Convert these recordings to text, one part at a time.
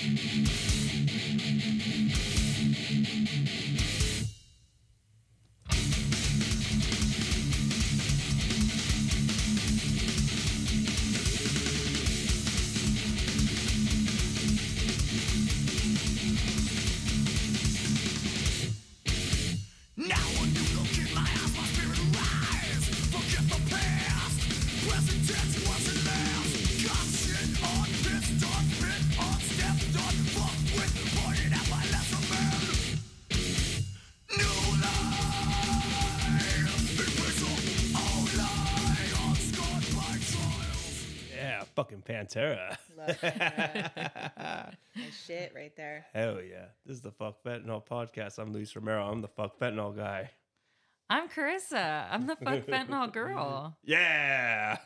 Fucking Pantera. Love that. Shit right there. Hell yeah. This is the Fuck Fentanyl podcast. I'm Luis Romero. I'm the Fuck Fentanyl guy. I'm Carissa. I'm the Fuck Fentanyl girl. Yeah.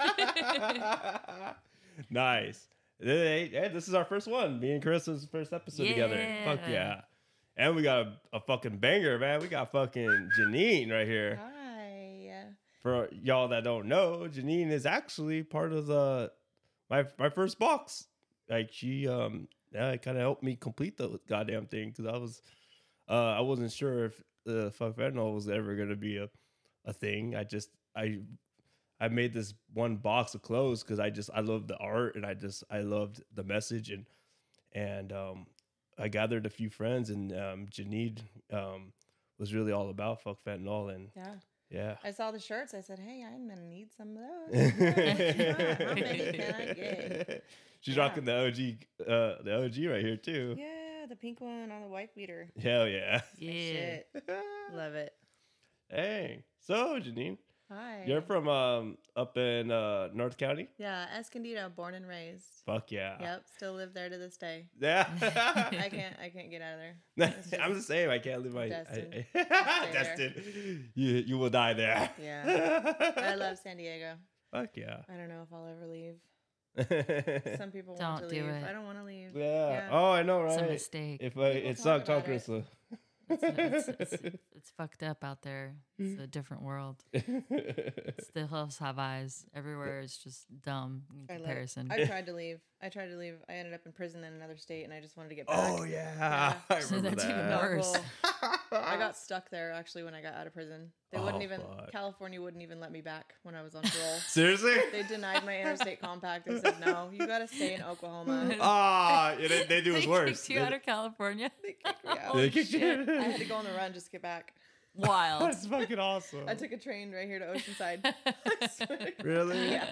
Nice. Hey, this is our first one. Me and Carissa's first episode together. Fuck yeah. And we got a fucking banger, man. We got fucking Janine right here. Hi. For y'all that don't know, Janine is actually part of my first box. Like she kind of helped me complete the goddamn thing because I wasn't sure if the Fuck Fentanyl was ever gonna be a thing. I made this one box of clothes because I loved the art and I loved the message and I gathered a few friends and Janine was really all about Fuck Fentanyl and yeah. I saw the shirts. I said, hey, I'm going to need some of those. How many can I get? She's rocking the OG right here too. Yeah, the pink one on the white beater. Hell yeah. Yeah. Shit. Love it. Hey, so Janine, Hi. you're from up in North County? Yeah, Escondido, born and raised. Fuck yeah. Yep, still live there to this day. Yeah. I can't get out of there. I'm the same. I can't live my Destined. destined. You will die there. Yeah. I love San Diego. Fuck yeah. I don't know if I'll ever leave. Some people want to Don't do leave. it. I don't want to leave. Yeah. Oh, I know, right? It's a mistake. If People it talk sucked, talk about it. Carissa. It's fucked up out there. It's a different world. Still hills have eyes. Everywhere is just dumb in comparison. I tried to leave. I ended up in prison in another state, and I just wanted to get back. Oh yeah. I So remember that's even that. worse. I got stuck there actually when I got out of prison. They wouldn't even fuck. California wouldn't even let me back when I was on parole. Seriously? They denied my interstate compact. They said no, you got to stay in Oklahoma. They do us They worse. kicked you out of California. They kicked me out. They kicked you. I had to go on the run just to get back. Wild. That's fucking awesome. I took a train right here to Oceanside. Really? Yeah.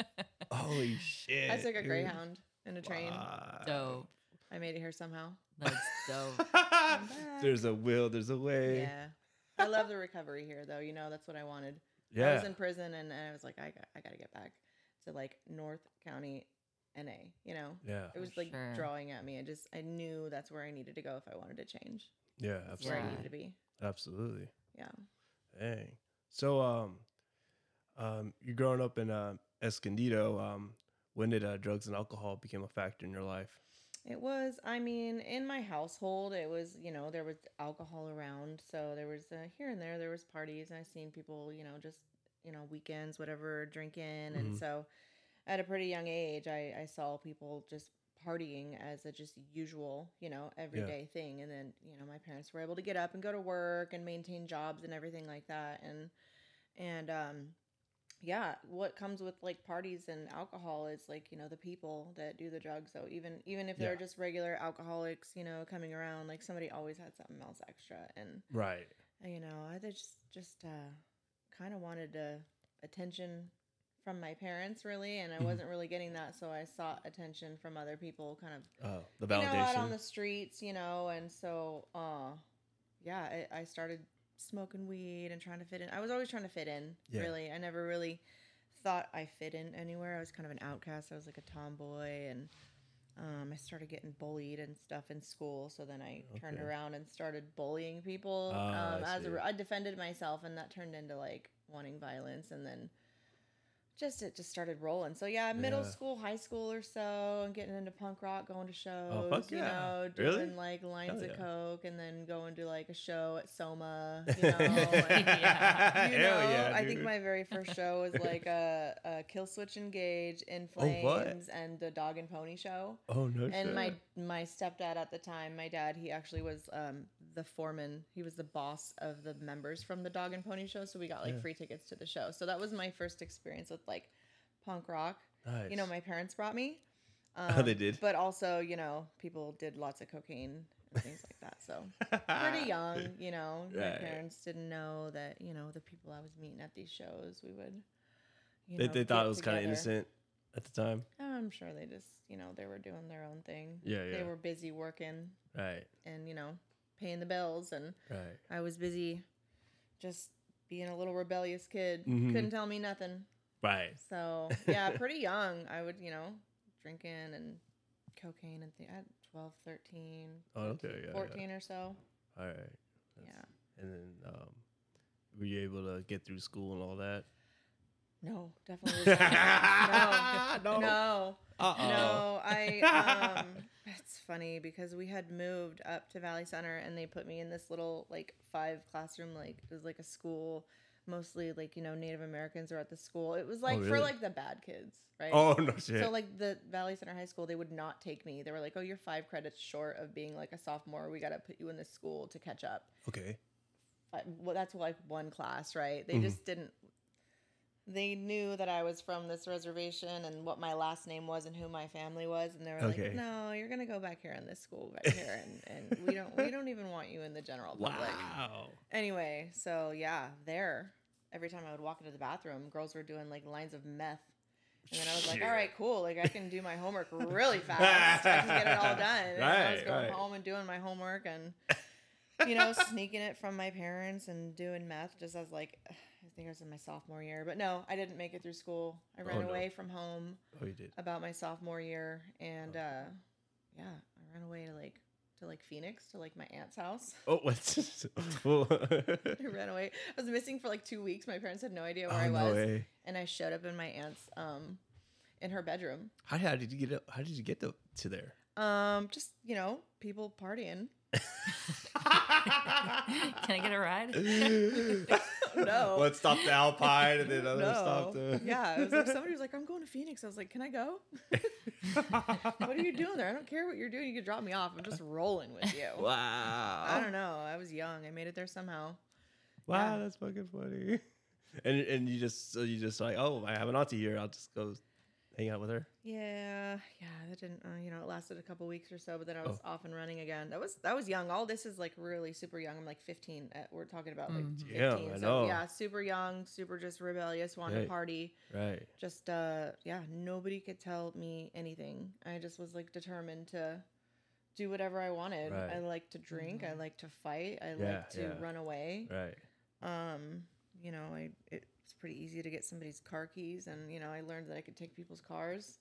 Holy shit. I took a dude. Greyhound in a train. Wow. Dope. I made it here somehow. That's dope. There's a will, there's a way. Yeah. I love the recovery here, though. You know, that's what I wanted. I Yeah. was in prison, and I was like, I got to get back to, like, North County, NA, you know? Yeah. It was, like, Sure. drawing at me. I knew that's where I needed to go if I wanted to change. Yeah, That's where I absolutely. needed to be. Absolutely. Yeah. Dang. So, you're growing up in Escondido. When did drugs and alcohol become a factor in your life? It was, I mean, in my household, it was, you know, there was alcohol around. So there was here and there was parties. And I seen people, you know, just, you know, weekends, whatever, drinking. And so at a pretty young age, I saw people just partying as a just usual, you know, everyday thing. And then, you know, my parents were able to get up and go to work and maintain jobs and everything like that. And yeah, what comes with like parties and alcohol is like, you know, the people that do the drugs. So even if they're just regular alcoholics, you know, coming around, like somebody always had something else extra. And, Right. you know, I just kind of wanted attention from my parents, really. And I wasn't really getting that. So I sought attention from other people, kind of, The validation. you know, out on the streets, you know. And so, yeah, I started smoking weed and trying to fit in. I was always trying to fit in, really. I never really thought I fit in anywhere. I was kind of an outcast. I was like a tomboy, and I started getting bullied and stuff in school. So then I turned around and started bullying people. I see. I defended myself, and that turned into like wanting violence, and then it just started rolling. So yeah, middle school, high school or so, and getting into punk rock, going to shows, fuck you yeah. know, doing Really? like lines Hell of yeah. coke, and then going to like a show at Soma, you know. And, Yeah. you Hell know, yeah, I think dude. my very first show was like a Killswitch Engage, In Oh, what? Flames, and the Dog and Pony show. Oh no And shit. my stepdad at the time, my dad, he actually was the foreman. He was the boss of the members from the Dog and Pony show, so we got like free tickets to the show. So that was my first experience with like punk rock. Nice. You know, my parents brought me. They did. But also, you know, people did lots of cocaine and things like that. So pretty young, you know. My Right. parents didn't know that, you know, the people I was meeting at these shows, we would, you They know, thought get it was kind of together. innocent at the time. I'm sure they just, you know, they were doing their own thing. Yeah, yeah. They were busy working Right. and, you know, paying the bills. And Right. I was busy just being a little rebellious kid. Mhm. Couldn't tell me nothing. Right. So, yeah, pretty young. I would, you know, drinking and cocaine and at 12, 13, Oh, okay, yeah, 14 or so. All right. Yeah. And then, were you able to get through school and all that? No, definitely was not. No. No. Uh-oh. No, I it's funny because we had moved up to Valley Center and they put me in this little like 5 classroom, like it was like a school, mostly like, you know, Native Americans are at the school. It was like for really? like the bad kids, right? Oh no shit. So like the Valley Center High School, they would not take me. They were like, "Oh, you're 5 credits short of being like a sophomore. We got to put you in this school to catch up." Okay. Well, that's like one class, right? They Mhm. just didn't. They knew that I was from this reservation and what my last name was and who my family was, and they were Okay. like, "No, you're gonna go back here in this school back here, and we don't even want you in the general public." Wow. Anyway, so yeah, there. Every time I would walk into the bathroom, girls were doing like lines of meth. And then I was like, Shit. all right, cool. Like I can do my homework really fast. I can get it all done. And I was Right, going right. home and doing my homework and, you know, sneaking it from my parents and doing meth just as like, I think I was in my sophomore year. But no, I didn't make it through school. I ran Oh, no. away from home Oh, you did. about my sophomore year. And yeah, I ran away to like Phoenix, to like my aunt's house. Oh, what? Oh, I ran away. I was missing for like 2 weeks. My parents had no idea where I no was. way. And I showed up in my aunt's in her bedroom. How did you get up? How did you get to there? Just, you know, people partying. Can I get a ride? No. One stopped the Alpine and then another No. stopped the. Yeah, it was like somebody was like, "I'm going to Phoenix." I was like, "Can I go?" What are you doing there? I don't care what you're doing. You can drop me off. I'm just rolling with you. Wow. I don't know. I was young. I made it there somehow. Wow, Yeah. that's fucking funny. And you just like, oh, I have an auntie here. I'll just go hang out with her. Yeah, that didn't. You know, it lasted a couple weeks or so, but then I was Oh. off and running again. That was young. All this is like really super young. I'm like 15. We're talking about like 15. Yeah, I so know. yeah, super young, super just rebellious, wanted Right. to party. Right. Just yeah, nobody could tell me anything. I just was like determined to do whatever I wanted. Right. I like to drink. I like to fight. I Yeah, like to yeah. run away. Right. You know, it's pretty easy to get somebody's car keys, and you know, I learned that I could take people's cars,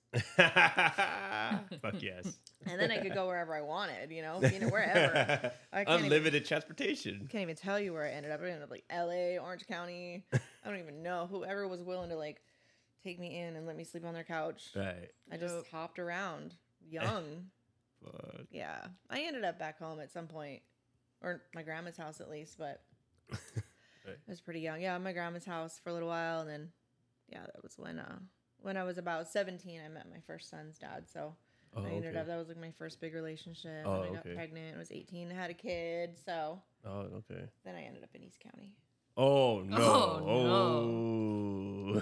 Fuck yes. and then I could go wherever I wanted. You know, wherever. I can't Unlimited transportation. Can't even tell you where I ended up. I ended up like L.A., Orange County. I don't even know. Whoever was willing to like take me in and let me sleep on their couch. Right. I just hopped around, young. Fuck. Yeah, I ended up back home at some point, or my grandma's house at least. But Right. I was pretty young. Yeah, my grandma's house for a little while, and then yeah, that was when I was about 17. I met my first son's dad. So Oh, I ended okay. up, that was like my first bigger relationship. Oh, and I got okay. pregnant. I was 18. I had a kid. So Oh, okay. then I ended up in East County. Oh no. Oh,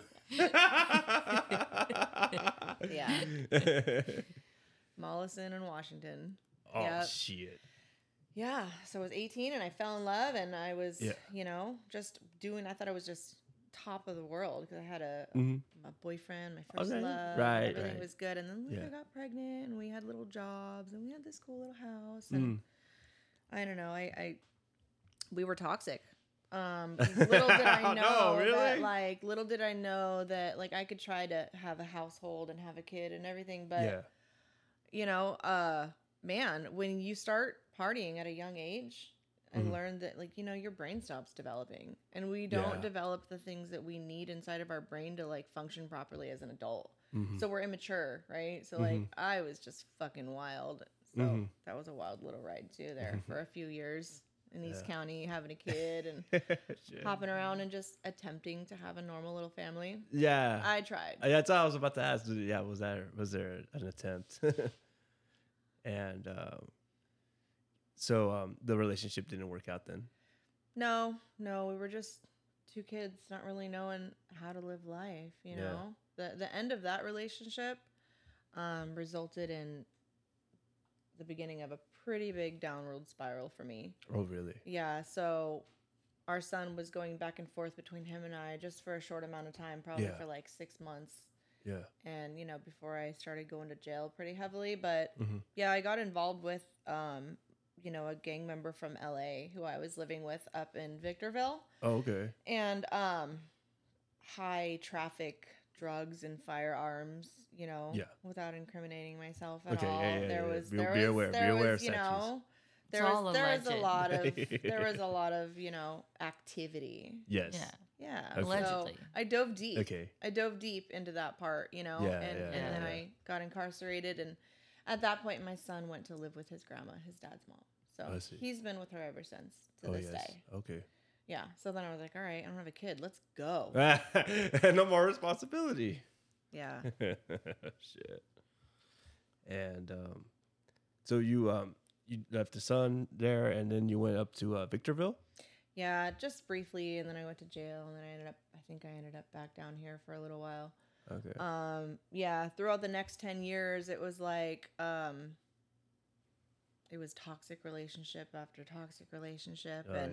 Yeah. Mollison and Washington. Oh Yep. shit. Yeah, so I was 18 and I fell in love, and I was, Yeah. you know, just doing. I thought I was just top of the world because I had a Mhm. boyfriend, my first Okay. love. Right, everything right. was good, and then Yeah. I got pregnant, and we had little jobs, and we had this cool little house, and I don't know. We were toxic. Little did I No, know really? that, like, little did I know that, like, I could try to have a household and have a kid and everything, but Yeah. you know, man, when you start partying at a young age, I learned that, like, your brain stops developing, and we don't develop the things that we need inside of our brain to like function properly as an adult. So we're immature, right? So like I was just fucking wild. So that was a wild little ride too there for a few years in East County, having a kid and hopping around and just attempting to have a normal little family. Yeah. I tried. That's all I was about to ask. Yeah, was there an attempt? And so the relationship didn't work out then? No, we were just two kids not really knowing how to live life, you know? The end of that relationship resulted in the beginning of a pretty big downward spiral for me. Oh, really? Yeah, so our son was going back and forth between him and I just for a short amount of time, probably for like 6 months. Yeah. And, before I started going to jail pretty heavily. But, yeah, I got involved with, a gang member from LA who I was living with up in Victorville. Oh, okay. And high traffic drugs and firearms, without incriminating myself at all. There was a lot of activity. Yes. Yeah. Okay. Allegedly. So I dove deep. Okay. I dove deep into that part, and then I got incarcerated, and at that point my son went to live with his grandma, his dad's mom. So he's been with her ever since to this day. Okay. Yeah. So then I was like, all right, I don't have a kid. Let's go. No more responsibility. Yeah. Shit. And so you left the son there, and then you went up to Victorville? Yeah, just briefly, and then I went to jail, and then I ended up back down here for a little while. Okay. Yeah, throughout the next 10 years, it was like, it was toxic relationship after toxic relationship, and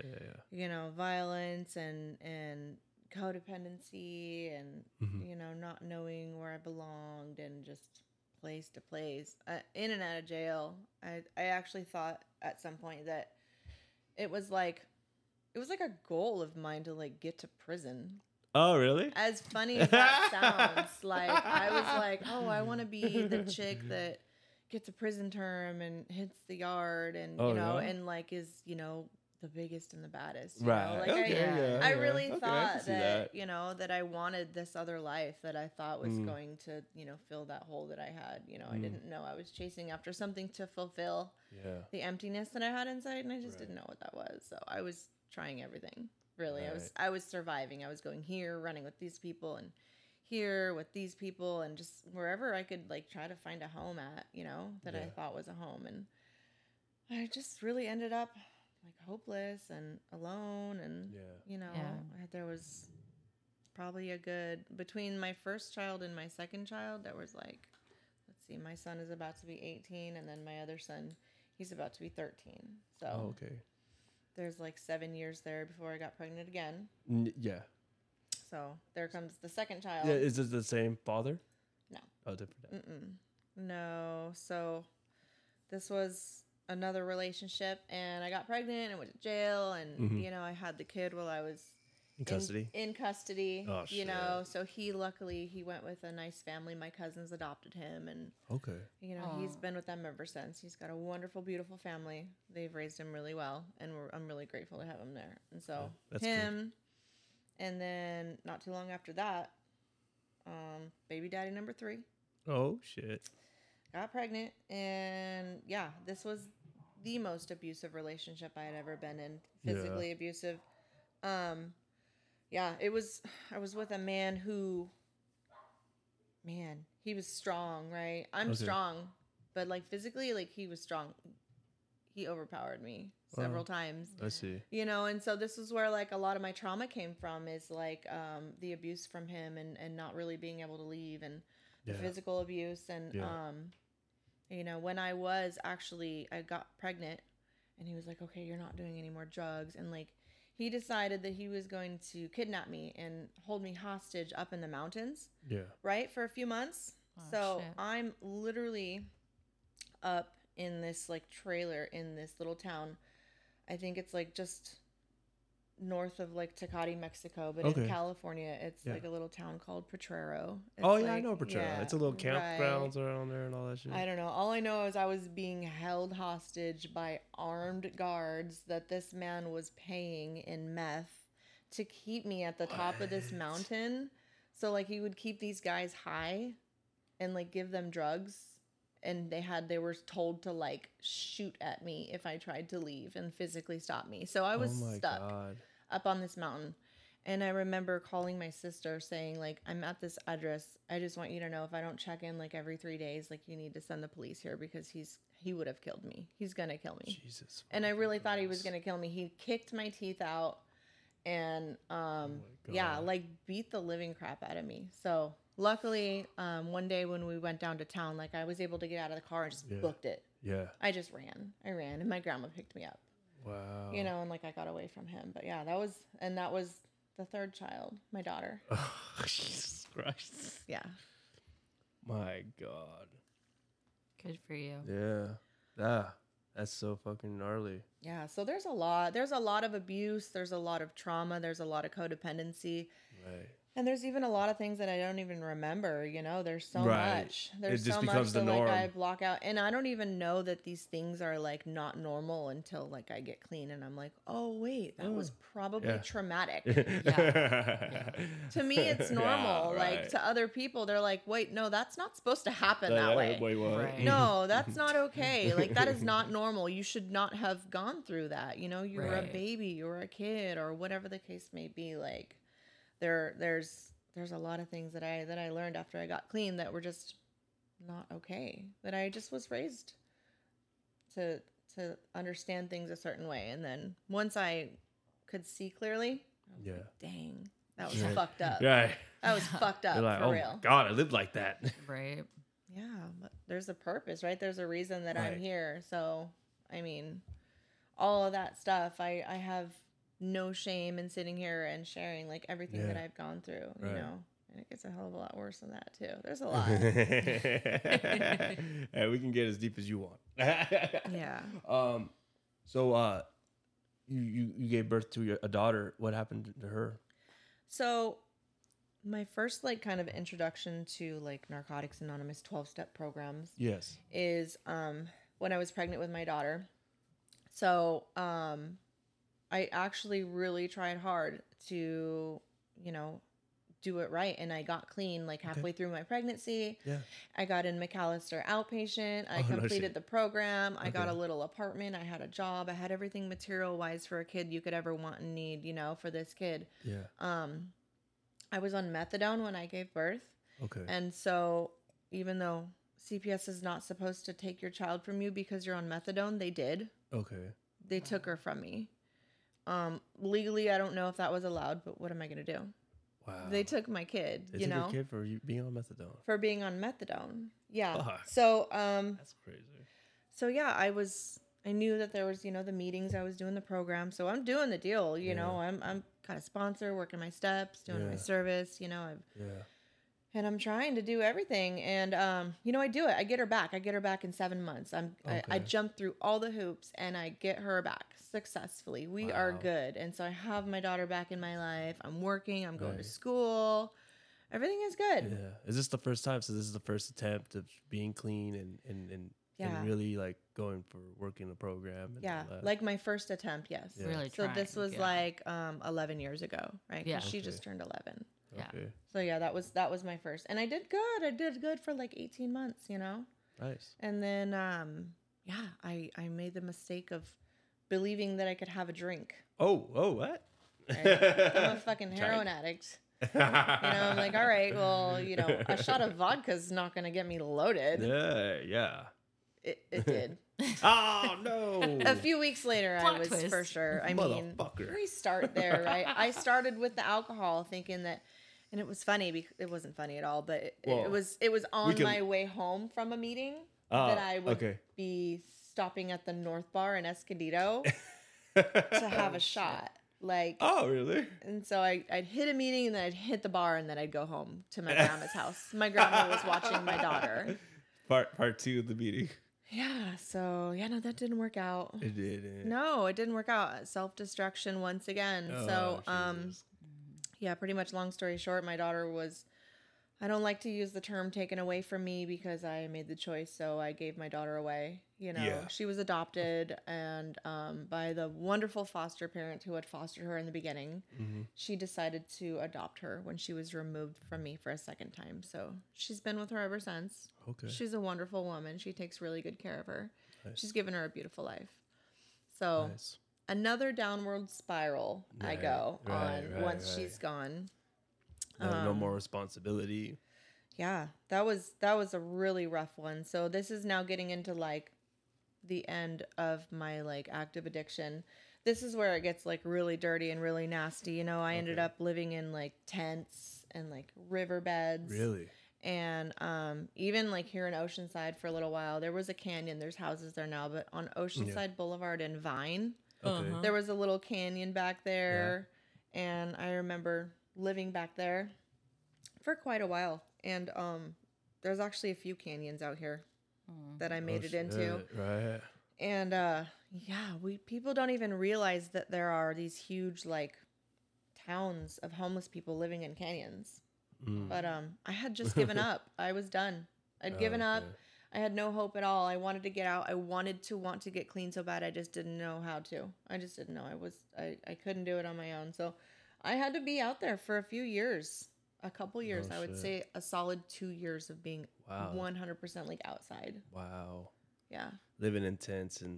violence and codependency, and not knowing where I belonged, and just place to place, in and out of jail. I actually thought at some point that it was like a goal of mine to like get to prison. Oh, really? As funny as that sounds, like I was like, oh, I want to be the chick that gets a prison term and hits the yard, and and like is the biggest and the baddest. Right. Like I really thought that that I wanted this other life that I thought was going to fill that hole that I had. I didn't know I was chasing after something to fulfill the emptiness that I had inside, and I just didn't know what that was. So I was trying everything. Really, I was surviving. I was going here, running with these people, and here with these people, and just wherever I could like try to find a home at, that I thought was a home. And I just really ended up like hopeless and alone, and there was probably between my first child and my second child, there was like, let's see, my son is about to be 18, and then my other son, he's about to be 13. So there's like 7 years there before I got pregnant again. Yeah. So there comes the second child. Yeah, is it the same father? No. Oh, different. No. So this was another relationship, and I got pregnant and went to jail, and I had the kid while I was in custody. In custody. Oh, shit. So he went with a nice family. My cousins adopted him, and he's been with them ever since. He's got a wonderful, beautiful family. They've raised him really well, and I'm really grateful to have him there. And so him, good. And then not too long after that, baby daddy number 3. Oh shit. Got pregnant, and this was the most abusive relationship I had ever been in. Physically abusive. It was. I was with a man who, he was strong, right? I'm strong, but like physically, like he was strong. He overpowered me several times. I see. And so this is where like a lot of my trauma came from, is like the abuse from him, and not really being able to leave, and the physical abuse, and when I got pregnant, and he was like, okay, you're not doing any more drugs, and like he decided that he was going to kidnap me and hold me hostage up in the mountains. Yeah. Right? For a few months. Oh, shit. I'm literally up in this like trailer in this little town. I think it's like just north of like Tecate, Mexico, but Okay. in California, it's Yeah. like a little town called Potrero. Oh It's yeah, I like- know Potrero. yeah, It's a little right. campgrounds around there and all that shit. I don't know. All I know is I was being held hostage by armed guards that this man was paying in meth to keep me at the top of this What? mountain. So like he would keep these guys high and like give them drugs, and they were told to like shoot at me if I tried to leave and physically stop me. So I was oh my stuck god. up on this mountain. And I remember calling my sister saying, like, I'm at this address. I just want you to know if I don't check in like every 3 days, like you need to send the police here because he would have killed me. He's gonna kill me. Jesus. And I fucking really thought he was Christ. gonna kill me. He kicked my teeth out and my yeah, God. like beat the living crap out of me. So luckily, one day when we went down to town, like I was able to get out of the car and just Yeah. booked it. Yeah. I just ran. I ran and my grandma picked me up. Wow. You know, and like I got away from him. But yeah, that was the third child, my daughter. Oh, Jesus Christ. Yeah. My God. Good for you. Yeah. Ah, that's so fucking gnarly. Yeah. So there's a lot of abuse. There's a lot of trauma. There's a lot of codependency. Right. And there's even a lot of things that I don't even remember, you know, there's so Right. much. There's It just so becomes much the that like norm. I block out. And I don't even know that these things are like not normal until like I get clean and I'm like, oh wait, that was probably Yeah. traumatic. Yeah. To me it's normal. Yeah, Like right. to other people, they're like, wait, no, that's not supposed to happen Yeah, that way. wait, what? Right. No, that's not okay. Like that is not normal. You should not have gone through that. You know, you were a Right. baby, you were a kid, or whatever the case may be. Like there's a lot of things that I learned after I got clean that were just not okay. That I just was raised to understand things a certain way. And then once I could see clearly, I was Yeah. like, dang, that was Right. fucked up. Right. That was fucked up You're like, for oh real. my God, I lived like that. Right. Yeah, but there's a purpose, right? There's a reason that I'm Right. here. So, I mean, all of that stuff, I have no shame in sitting here and sharing like everything that Yeah. I've gone through, Right. you know. And it gets a hell of a lot worse than that too. There's a lot. Hey, we can get as deep as you want. Yeah. So you gave birth to a daughter. What happened to her? So, my first like kind of introduction to like Narcotics Anonymous 12-step programs Yes. is when I was pregnant with my daughter. So I actually really tried hard to, you know, do it right. And I got clean like halfway through my pregnancy. Yeah. I got in McAllister outpatient. I Oh, no completed shit. the program. I got Okay. a little apartment. I had a job. I had everything material wise for a kid you could ever want and need, you know, for this kid. Yeah. I was on methadone when I gave birth. Okay. And so even though CPS is not supposed to take your child from you because you're on methadone, they did. Okay. They took her from me. Legally, I don't know if that was allowed, but what am I going to do? Wow. They took my kid, They you took know, your kid for you being on methadone. for being on methadone. Yeah. Fuck. So, That's crazy. so yeah, I knew that there was, you know, the meetings, I was doing the program. So I'm doing the deal, you know, I'm kind of sponsor, working my steps, doing my Yeah. service, you know, Yeah. and I'm trying to do everything. And, you know, I do it. I get her back. I get her back in 7 months. I Okay. jump through all the hoops and I get her back successfully. We are Wow. good. And so I have my daughter back in my life. I'm working. I'm going to Right. school. Everything is good. Yeah. Is this the first time? So this is the first attempt of being clean and Yeah. really like going for working the program. And Yeah. all that. Like my first attempt. Yes. Yeah. Really So this trying, was yeah. like 11 years ago, right? 'Cause Yeah. she Okay. just turned 11. Yeah. Okay. So yeah, that was my first. And I did good. I did good for like 18 months, you know? Nice. And then, yeah, I made the mistake of believing that I could have a drink. Oh, what? Right? I'm a fucking heroin addict. You know, I'm like, all right, well, you know, a shot of vodka's not going to get me loaded. Yeah. It did. Oh no! A few weeks later, Plot I was twist. for sure. I mean, Motherfucker. we start there, right? I started with the alcohol thinking that, and it was funny because it wasn't funny at all, but it Well, was on my way home from a meeting that I would okay. be stopping at the North Bar in Escondido to have a shot. Like, Oh, really? and so I'd hit a meeting and then I'd hit the bar and then I'd go home to my grandma's house. My grandma was watching my daughter. Part two of the meeting. Yeah. So yeah, no, that didn't work out. It didn't. No, it didn't work out. Self-destruction once again. So Jesus. yeah, pretty much long story short, my daughter was, I don't like to use the term taken away from me because I made the choice. So I gave my daughter away. You know, Yeah. she was adopted and by the wonderful foster parent who had fostered her in the beginning. She decided to adopt her when she was removed from me for a second time. So she's been with her ever since. Okay. She's a wonderful woman. She takes really good care of her. Nice. She's given her a beautiful life. So Nice. another downward spiral I Right, go right, on right, once right. she's gone. No more responsibility. Yeah, that was a really rough one. So this is now getting into like the end of my like active addiction. This is where it gets like really dirty and really nasty. You know, I ended Okay. up living in like tents and like riverbeds. Really? And even like here in Oceanside for a little while, there was a canyon. There's houses there now, but on Oceanside Boulevard in Vine, Okay. Uh-huh. there was a little canyon back there. And I remember living back there for quite a while. And there's actually a few canyons out here that I made it into. Shit, right. And yeah, people don't even realize that there are these huge like towns of homeless people living in canyons. But I had just given up. I was done. I'd given up. Okay. I had no hope at all. I wanted to get out. I wanted to want to get clean so bad. I just didn't know how to. I just didn't know. I couldn't do it on my own. So I had to be out there for a few years. A couple years. Oh, I would shit. say a solid 2 years of being Wow. 100% like outside. Wow. Yeah. Living in tents and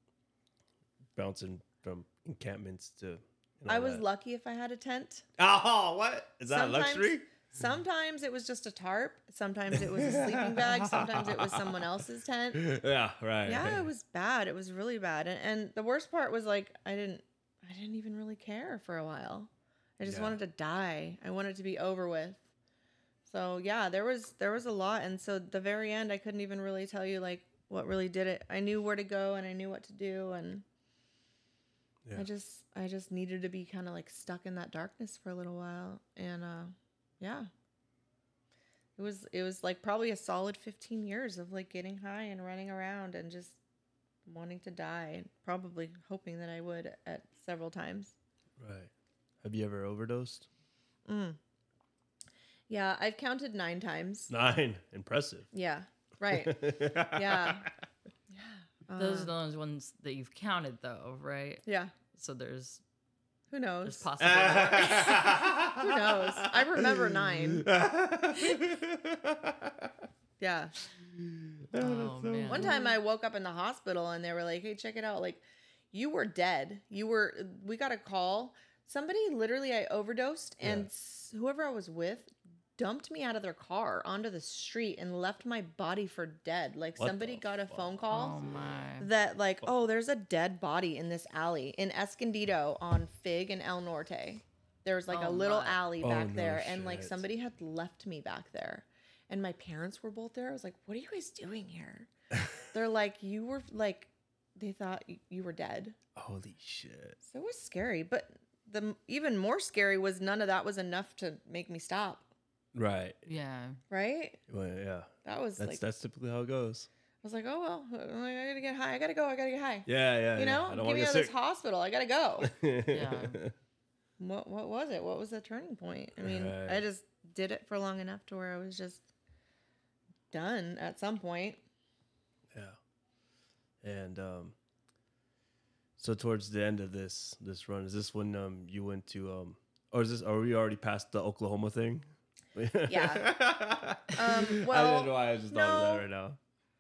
bouncing from encampments to. I was lucky if I had a tent. Oh, what? Is that Sometimes- luxury? Sometimes it was just a tarp. Sometimes it was a sleeping bag. Sometimes it was someone else's tent. Yeah, right. Yeah, it was bad. It was really bad. And the worst part was like I didn't even really care for a while. I just Yeah. wanted to die. I wanted to be over with. So yeah, there was a lot. And so the very end, I couldn't even really tell you like what really did it. I knew where to go and I knew what to do, and Yeah. I just needed to be kind of like stuck in that darkness for a little while. And yeah. It was like probably a solid 15 years of like getting high and running around and just wanting to die, and probably hoping that I would at several times. Right. Have you ever overdosed? Yeah, I've counted 9 times. 9. Impressive. Yeah. Right. Yeah. Those are the only ones that you've counted, though, right? Yeah. So there's Who knows? possibly more. Who knows? I remember 9. Yeah. Oh, man. One time I woke up in the hospital and they were like, "Hey, check it out. Like, you were dead. We got a call. Somebody literally, I overdosed and whoever I was with dumped me out of their car onto the street and left my body for dead. Like, What somebody the got a phone call Oh, my. that like, oh, there's a dead body in this alley in Escondido on Fig and El Norte. There was like a Oh, little my. alley Oh, back no there, and like shit. somebody had left me back there. And my parents were both there. I was like, what are you guys doing here? They're like, you were like, they thought you were dead. Holy shit. So it was scary. But the even more scary was none of that was enough to make me stop. Right. Yeah. Right? Well, yeah. That was like, That's typically how it goes. I was like, oh, well, I gotta get high. I gotta go. I gotta get high. Yeah, yeah. You know, I don't get want me to out get of this sick. hospital. I gotta go. Yeah. What was it? What was the turning point? I mean, Right. I just did it for long enough to where I was just done at some point. Yeah. And so towards the end of this run, is this when you went to or are we already past the Oklahoma thing? Yeah. I Well, don't know why I just thought of that right now.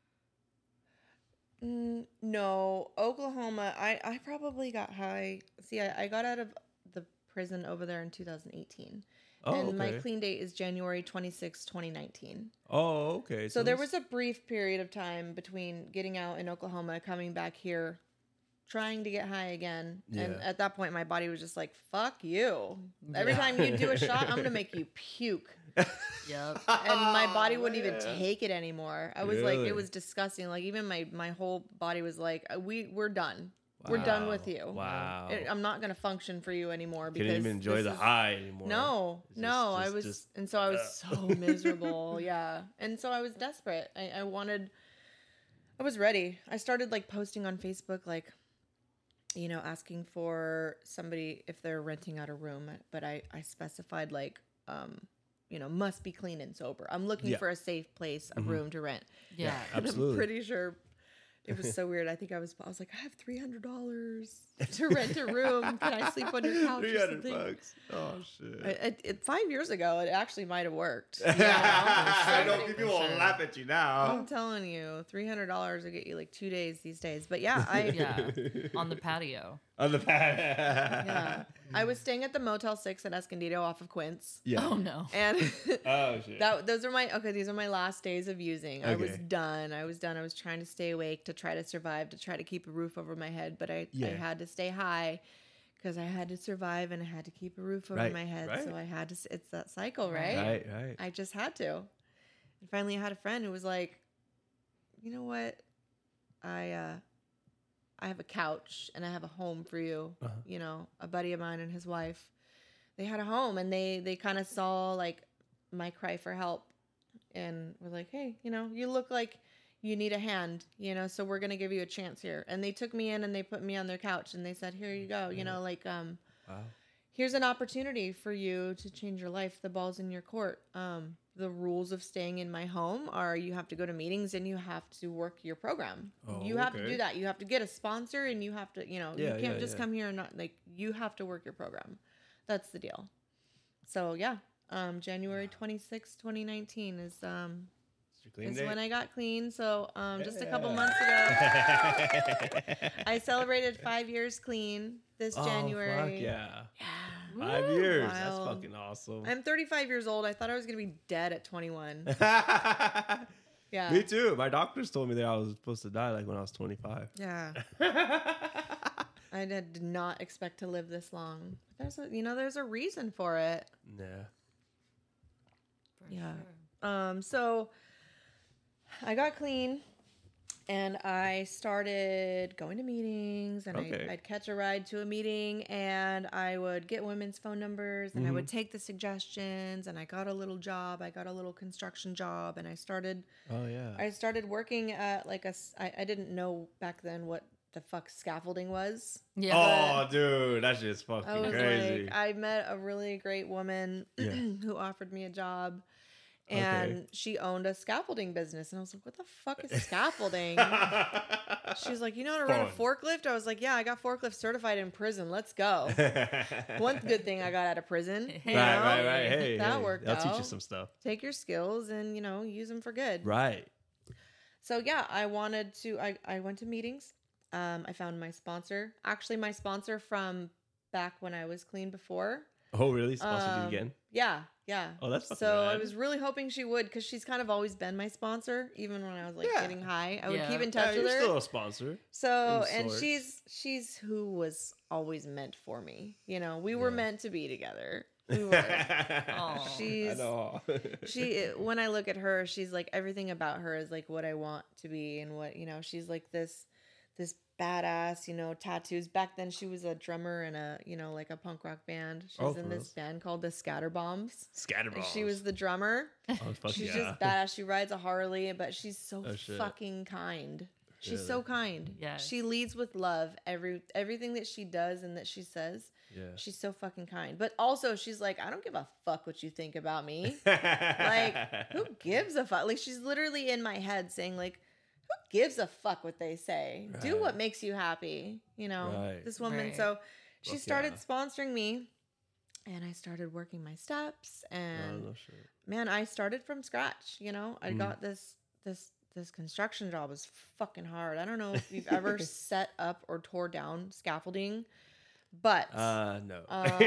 No, Oklahoma. I probably got high. See, I got out of the prison over there in 2018. Oh, And my okay. clean date is January 26, 2019. Oh, okay. So there was a brief period of time between getting out in Oklahoma, coming back here, trying to get high again. And Yeah. at that point, my body was just like, fuck you. Every Yeah. time you do a shot, I'm going to make you puke. Yep. And my body wouldn't even take it anymore. I was like, Really? it was disgusting. Like, even my whole body was like, we're done. We're done with you. Wow. I'm not going to function for you anymore because Couldn't even enjoy this the is- high anymore. No, It's no, just- I was, just- and so I was so miserable. Yeah. And so I was desperate. I I was ready. I started like posting on Facebook, like, you know, asking for somebody if they're renting out a room, but I specified like, you know, must be clean and sober. I'm looking for a safe place, a room to rent. Yeah, absolutely. I'm pretty sure it was so weird. I think I was like, I have $300 to rent a room. Can I sleep on your couch? $300. Oh shit. 5 years ago, it actually might have worked. I know For people will sure. laugh at you now. I'm telling you, $300 will get you like 2 days these days. But yeah, Yeah, on the patio. On the pad. yeah, I was staying at the Motel 6 at Escondido off of Quince. Yeah. Oh no. And Oh shit. these are my last days of using. I was Okay. done. I was trying to stay awake, to try to survive, to try to keep a roof over my head, but I had to stay high because I had to survive and I had to keep a roof over my head. right. So I had to, it's that cycle, right? Right. I just had to. And finally I had a friend who was like, you know what? I have a couch and I have a home for you. Uh-huh. You know, a buddy of mine and his wife, they had a home and they kind of saw like my cry for help and were like, hey, you know, you look like you need a hand, you know, so we're going to give you a chance here. And they took me in and they put me on their couch and they said, here you go. You know, like, Wow. here's an opportunity for you to change your life. The ball's in your court. The rules of staying in my home are you have to go to meetings and you have to work your program. Oh, you have to okay. do that. You have to get a sponsor and you have to, you know, Yeah, you can't yeah, just yeah. come here and not like, you have to work your program. That's the deal. So yeah, January 26, 2019 is when I got clean. So just a couple months ago, I celebrated 5 years clean this January. Fuck yeah. Yeah. 5 years. Wild. That's fucking awesome. I'm 35 years old. I thought I was going to be dead at 21. Yeah. Me too. My doctors told me that I was supposed to die like when I was 25. Yeah. I did not expect to live this long. There's a reason for it. Yeah. For Yeah. sure. So I got clean and I started going to meetings and Okay. I'd catch a ride to a meeting and I would get women's phone numbers and I would take the suggestions and I got a little job. I got a little construction job and I started Oh yeah. I started working at like I didn't know back then what the fuck scaffolding was. Yeah. Oh, dude, that shit's I fucking was crazy. like, I met a really great woman Yeah. who offered me a job and she owned a scaffolding business. And I was like, what the fuck is scaffolding? She's like, you know how to run a forklift? I was like, yeah, I got forklift certified in prison. Let's go. One good thing I got out of prison. You know? Right. Hey, That hey, worked I'll teach out. you some stuff. Take your skills and, use them for good. Right. So yeah, I wanted to, I went to meetings. I found my sponsor. Actually, my sponsor from back when I was clean before. Oh, really? Sponsored you again? Yeah. Oh, that's fucking So I rad. was really hoping she would because she's kind of always been my sponsor, even when I was like Yeah. getting high. I would Yeah. keep in Yeah, touch you're with her. still a sponsor. So, in and sorts. she's who was always meant for me. We were Yeah. meant to be together. We were. Aw. She's- I know. When I look at her, she's like everything about her is like what I want to be and what, she's like this badass, tattoos. Back then she was a drummer in a, like a punk rock band. She was Oh, in for this reals? band called the Scatterbombs. Scatterballs. And she was the drummer. Oh, fuck She's yeah. just badass. She rides a Harley, but she's so Oh, shit. fucking kind. She's Really? so kind. Yes. She leads with love. Everything that she does and that she says, Yeah. she's so fucking kind. But also she's like, I don't give a fuck what you think about me. Like, who gives a fuck? Like, she's literally in my head saying, like, who gives a fuck what they say? Do Right. what makes you happy, Right. This woman. Right. So she Fuck started yeah. sponsoring me and I started working my steps Oh, and no shit. man, I started from scratch, I Mm. got this construction job was fucking hard. I don't know if you've ever set up or tore down scaffolding, but No.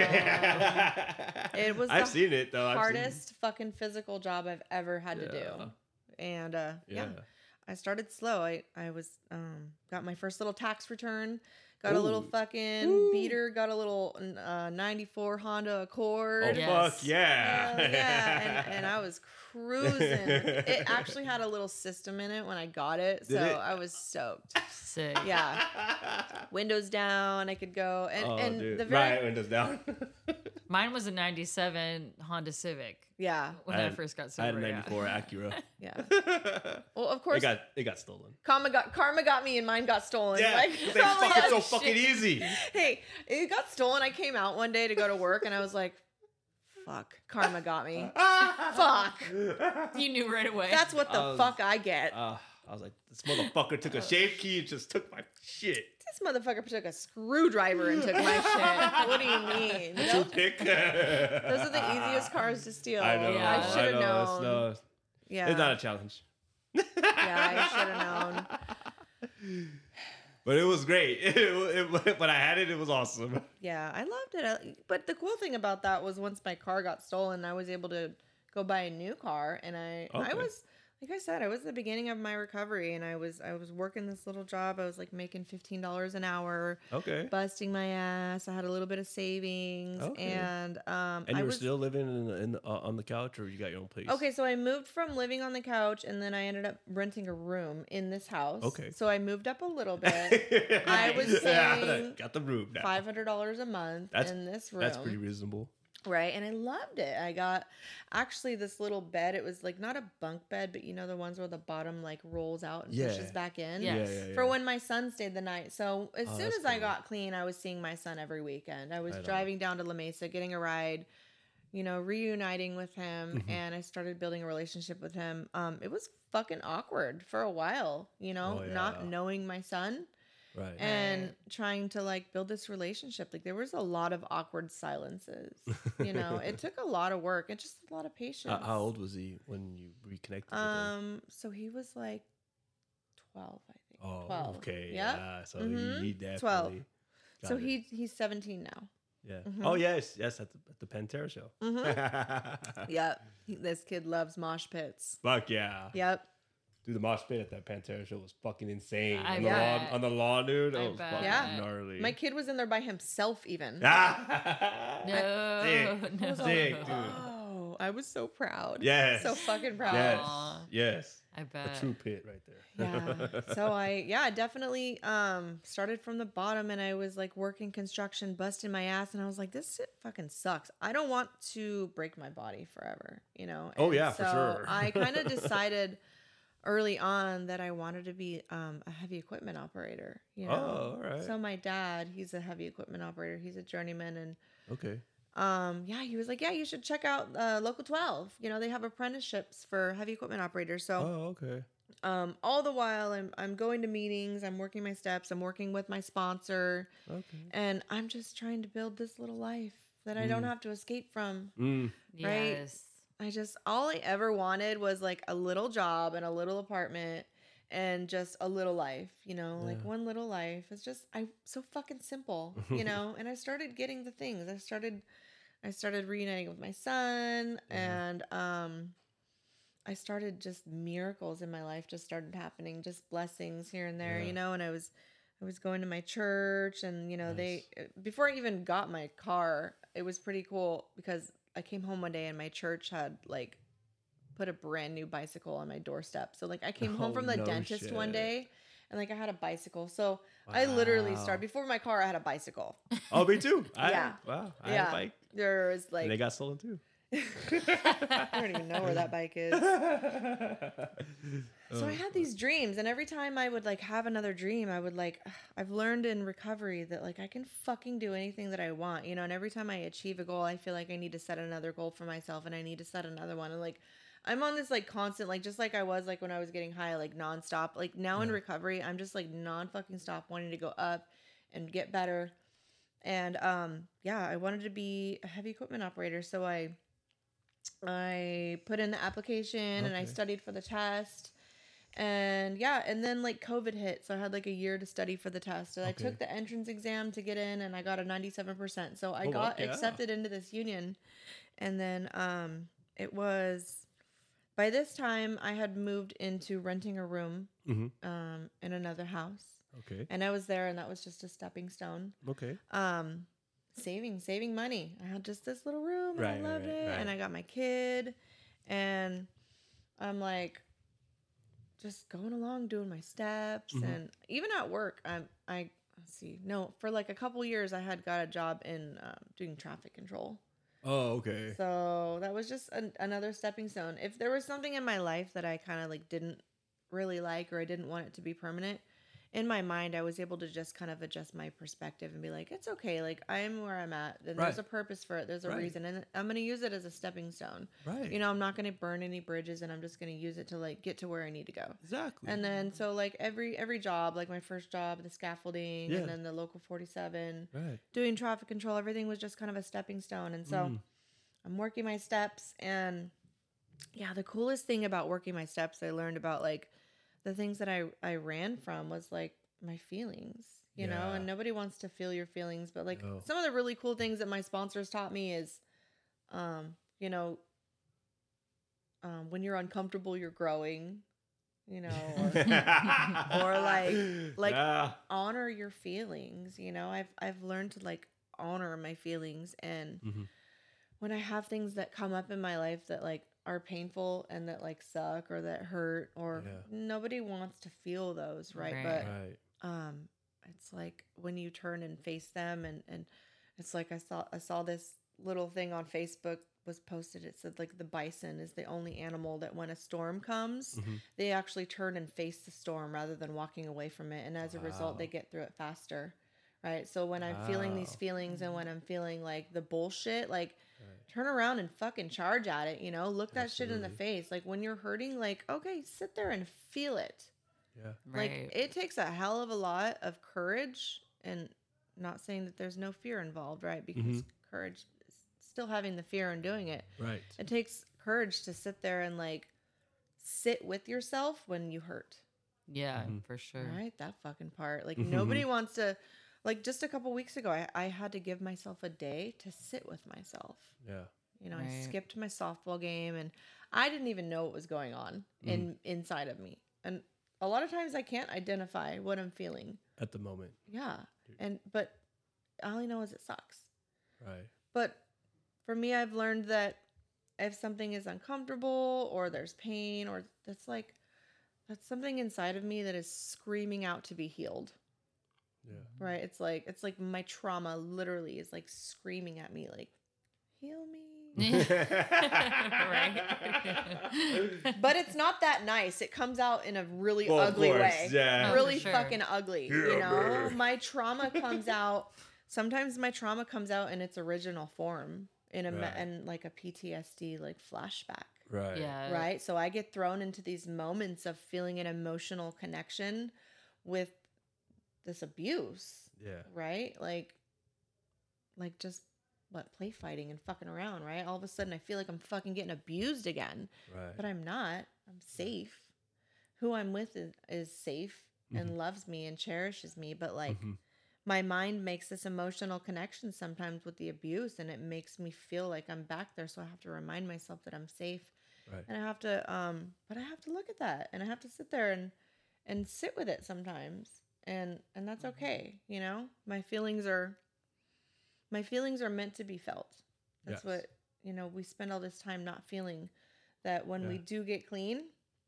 it was I've the seen it though. hardest fucking physical job I've ever had to Yeah. do. And Yeah. I started slow. I was got my first little tax return, got a little Ooh. fucking Ooh. beater, got a little 94 Honda Oh Accord. Yes. fuck yeah. Hell yeah, and I was cruising. It actually had a little system in it when I got it, so Did it? I was stoked. Sick. Yeah, windows down, I could go, and Oh, and dude. the very Right, windows down. Mine was a 97 Honda Civic Yeah. when I first got I had sober. a 94 Acura. Yeah. Well, of course, It got stolen. karma got me and mine got stolen. Yeah, Like, they probably fucking as so shit. fucking easy. Hey, it got stolen. I came out one day to go to work and I was like, fuck, karma got me. Fuck. You knew right away. That's what the fuck I get. I was like, this motherfucker took a shave key and just took my shit. This motherfucker took a screwdriver and took my shit. What do you mean? Toothpick. Those are the easiest cars to steal. I know. Yeah. I should have known. No, Yeah. it's not a challenge. Yeah, I should have known. But it was great. When I had it, it was awesome. Yeah, I loved it. But the cool thing about that was once my car got stolen, I was able to go buy a new car, and I was, like I said, I was the beginning of my recovery, and I was working this little job. I was like making $15 an hour, Okay. busting my ass. I had a little bit of savings, Okay. and And you were still living on the couch, or you got your own place? Okay, so I moved from living on the couch, and then I ended up renting a room in this house. Okay. So I moved up a little bit. I was paying got the room now. $500 a month in this room. That's pretty reasonable. Right, and I loved it. I got actually this little bed. It was like not a bunk bed, but you know the ones where the bottom like rolls out and pushes back in. Yes. Yeah. For when my son stayed the night. So as soon that's as I cool. got clean, I was seeing my son every weekend. I was Right on. driving down to La Mesa, getting a ride, you know, reuniting with him, Mm-hmm. and I started building a relationship with him. It was fucking awkward for a while, you know, Oh, yeah. not knowing my son. Right. And trying to like build this relationship. Like there was a lot of awkward silences. You know, it took a lot of work and just a lot of patience. How old was he when you reconnected with him? So he was like 12, I think. Oh, 12. Okay. Yep. Yeah. So Mhm. he definitely 12. got So it. he's 17 now. Yeah. Mhm. Oh yes, at the Pantera show. Mm-hmm. Yep. This kid loves mosh pits. Fuck yeah. Yep. Dude, the mosh pit at that Pantera show was fucking insane. I On the lawn, bet. on the lawn, dude. That I was bet. fucking Yeah. gnarly. My kid was in there by himself even. No, Sick. no. Sick, dude. Oh, I was so proud. Yes. So fucking proud. Yes. Aw. Yes. I bet. A true pit right there. Yeah. So I definitely started from the bottom, and I was like working construction, busting my ass, and I was like, this shit fucking sucks. I don't want to break my body forever, you know. Oh, And yeah, for so sure. I kind of decided early on that I wanted to be a heavy equipment operator, you know. Oh, all right. So my dad, he's a heavy equipment operator. He's a journeyman, and Okay. yeah, he was like, yeah, you should check out Local 12. You know, they have apprenticeships for heavy equipment operators. So Oh, okay. all the while I'm going to meetings, I'm working my steps, I'm working with my sponsor, Okay. and I'm just trying to build this little life that I don't have to escape from. Right? Yes. All I ever wanted was like a little job and a little apartment and just a little life, you know, like one little life. It's just so fucking simple, you know. And I started getting the things. I started reuniting with my son, and I started just miracles in my life just started happening, just blessings here and there, you know. And I was going to my church, and you know, before I even got my car, it was pretty cool because I came home one day and my church had like put a brand new bicycle on my doorstep. So like I came home from the no dentist shit. one day, and like I had a bicycle. So I literally started before my car. I had a bicycle. Oh, me too. Yeah. Wow. I had a bike. There was like And they got stolen too. I don't even know where that bike is. So I had these dreams, and every time I would like have another dream, I would like, I've learned in recovery that like I can fucking do anything that I want, you know. And every time I achieve a goal, I feel like I need to set another goal for myself, and I need to set another one. And like I'm on this like constant, like just like I was like when I was getting high, like nonstop. Like now in recovery, I'm just like non-fucking stop wanting to go up and get better. And yeah, I wanted to be a heavy equipment operator, so I put in the application and I studied for the test. And yeah, and then like COVID hit, so I had like a year to study for the test. And I took the entrance exam to get in, and I got a 97%. So I got accepted into this union. And then it was by this time I had moved into renting a room in another house. Okay. And I was there, and that was just a stepping stone. Okay. Saving money. I had just this little room, and I loved it. right. And I got my kid, and I'm like just going along doing my steps. And even at work, let's see, no, for like a couple years I had got a job in doing traffic control. Oh, okay. So that was just another stepping stone. If there was something in my life that I kind of like didn't really like, or I didn't want it to be permanent, in my mind, I was able to just kind of adjust my perspective and be like, it's okay. Like, I'm where I'm at. And there's a purpose for it. There's a reason. And I'm going to use it as a stepping stone. Right. You know, I'm not going to burn any bridges, and I'm just going to use it to like get to where I need to go. Exactly. And then, so like every job, like my first job, the scaffolding, and then the local 47, doing traffic control, everything was just kind of a stepping stone. And so I'm working my steps. And yeah, the coolest thing about working my steps, I learned about like, the things that I ran from was like my feelings, you know, and nobody wants to feel your feelings. But like some of the really cool things that my sponsors taught me is, you know, when you're uncomfortable, you're growing, you know, or like honor your feelings. You know, I've learned to like honor my feelings. And when I have things that come up in my life that like are painful and that like suck or that hurt, or nobody wants to feel those, right? But it's like when you turn and face them, and it's like I saw this little thing on Facebook was posted. It said like the bison is the only animal that when a storm comes, they actually turn and face the storm rather than walking away from it, and as a result they get through it faster, right? So when I'm feeling these feelings, and when I'm feeling like the bullshit, like turn around and fucking charge at it, you know? Look that shit in the face. Like when you're hurting, like, okay, sit there and feel it. Yeah. Like it takes a hell of a lot of courage, and not saying that there's no fear involved, right? Because courage is still having the fear and doing it. Right. It takes courage to sit there and like sit with yourself when you hurt. Yeah, for sure. Right? That fucking part. Like nobody wants to. Like just a couple weeks ago, I had to give myself a day to sit with myself. Yeah. You know, I skipped my softball game, and I didn't even know what was going on inside of me. And a lot of times I can't identify what I'm feeling at the moment. Yeah. But all I know is it sucks. Right. But for me, I've learned that if something is uncomfortable or there's pain, or that's something inside of me that is screaming out to be healed. Yeah. Right. It's like my trauma literally is like screaming at me, like, heal me. Right. But it's not that nice. It comes out in a really ugly way. Yeah. Really fucking ugly. You know, my trauma comes out. Sometimes my trauma comes out in its original form in and like a PTSD like flashback. Right. Yeah. Right. So I get thrown into these moments of feeling an emotional connection with this abuse. Yeah. Right? Like just play fighting and fucking around, right? All of a sudden I feel like I'm fucking getting abused again. Right. But I'm not. I'm safe. Who I'm with is safe and loves me and cherishes me, but like my mind makes this emotional connection sometimes with the abuse, and it makes me feel like I'm back there, so I have to remind myself that I'm safe. Right. And I have to but I have to look at that, and I have to sit there and sit with it sometimes. And that's okay, you know? My feelings are meant to be felt. That's what, you know, we spend all this time not feeling that when we do get clean,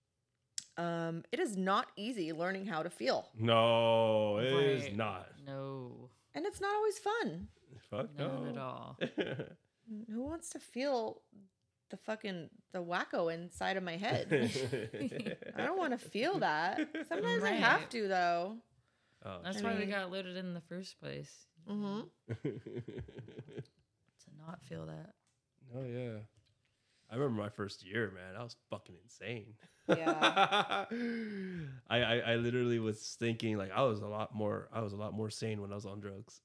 it is not easy learning how to feel. No, it is not. No. And it's not always fun. Fuck Not no. at all. Who wants to feel the wacko inside of my head? I don't want to feel that. Sometimes I have to, though. Oh, That's why we got loaded in the first place. Mm-hmm. To not feel that. Oh yeah. I remember my first year, man. I was fucking insane. Yeah. I literally was thinking like I was a lot more sane when I was on drugs.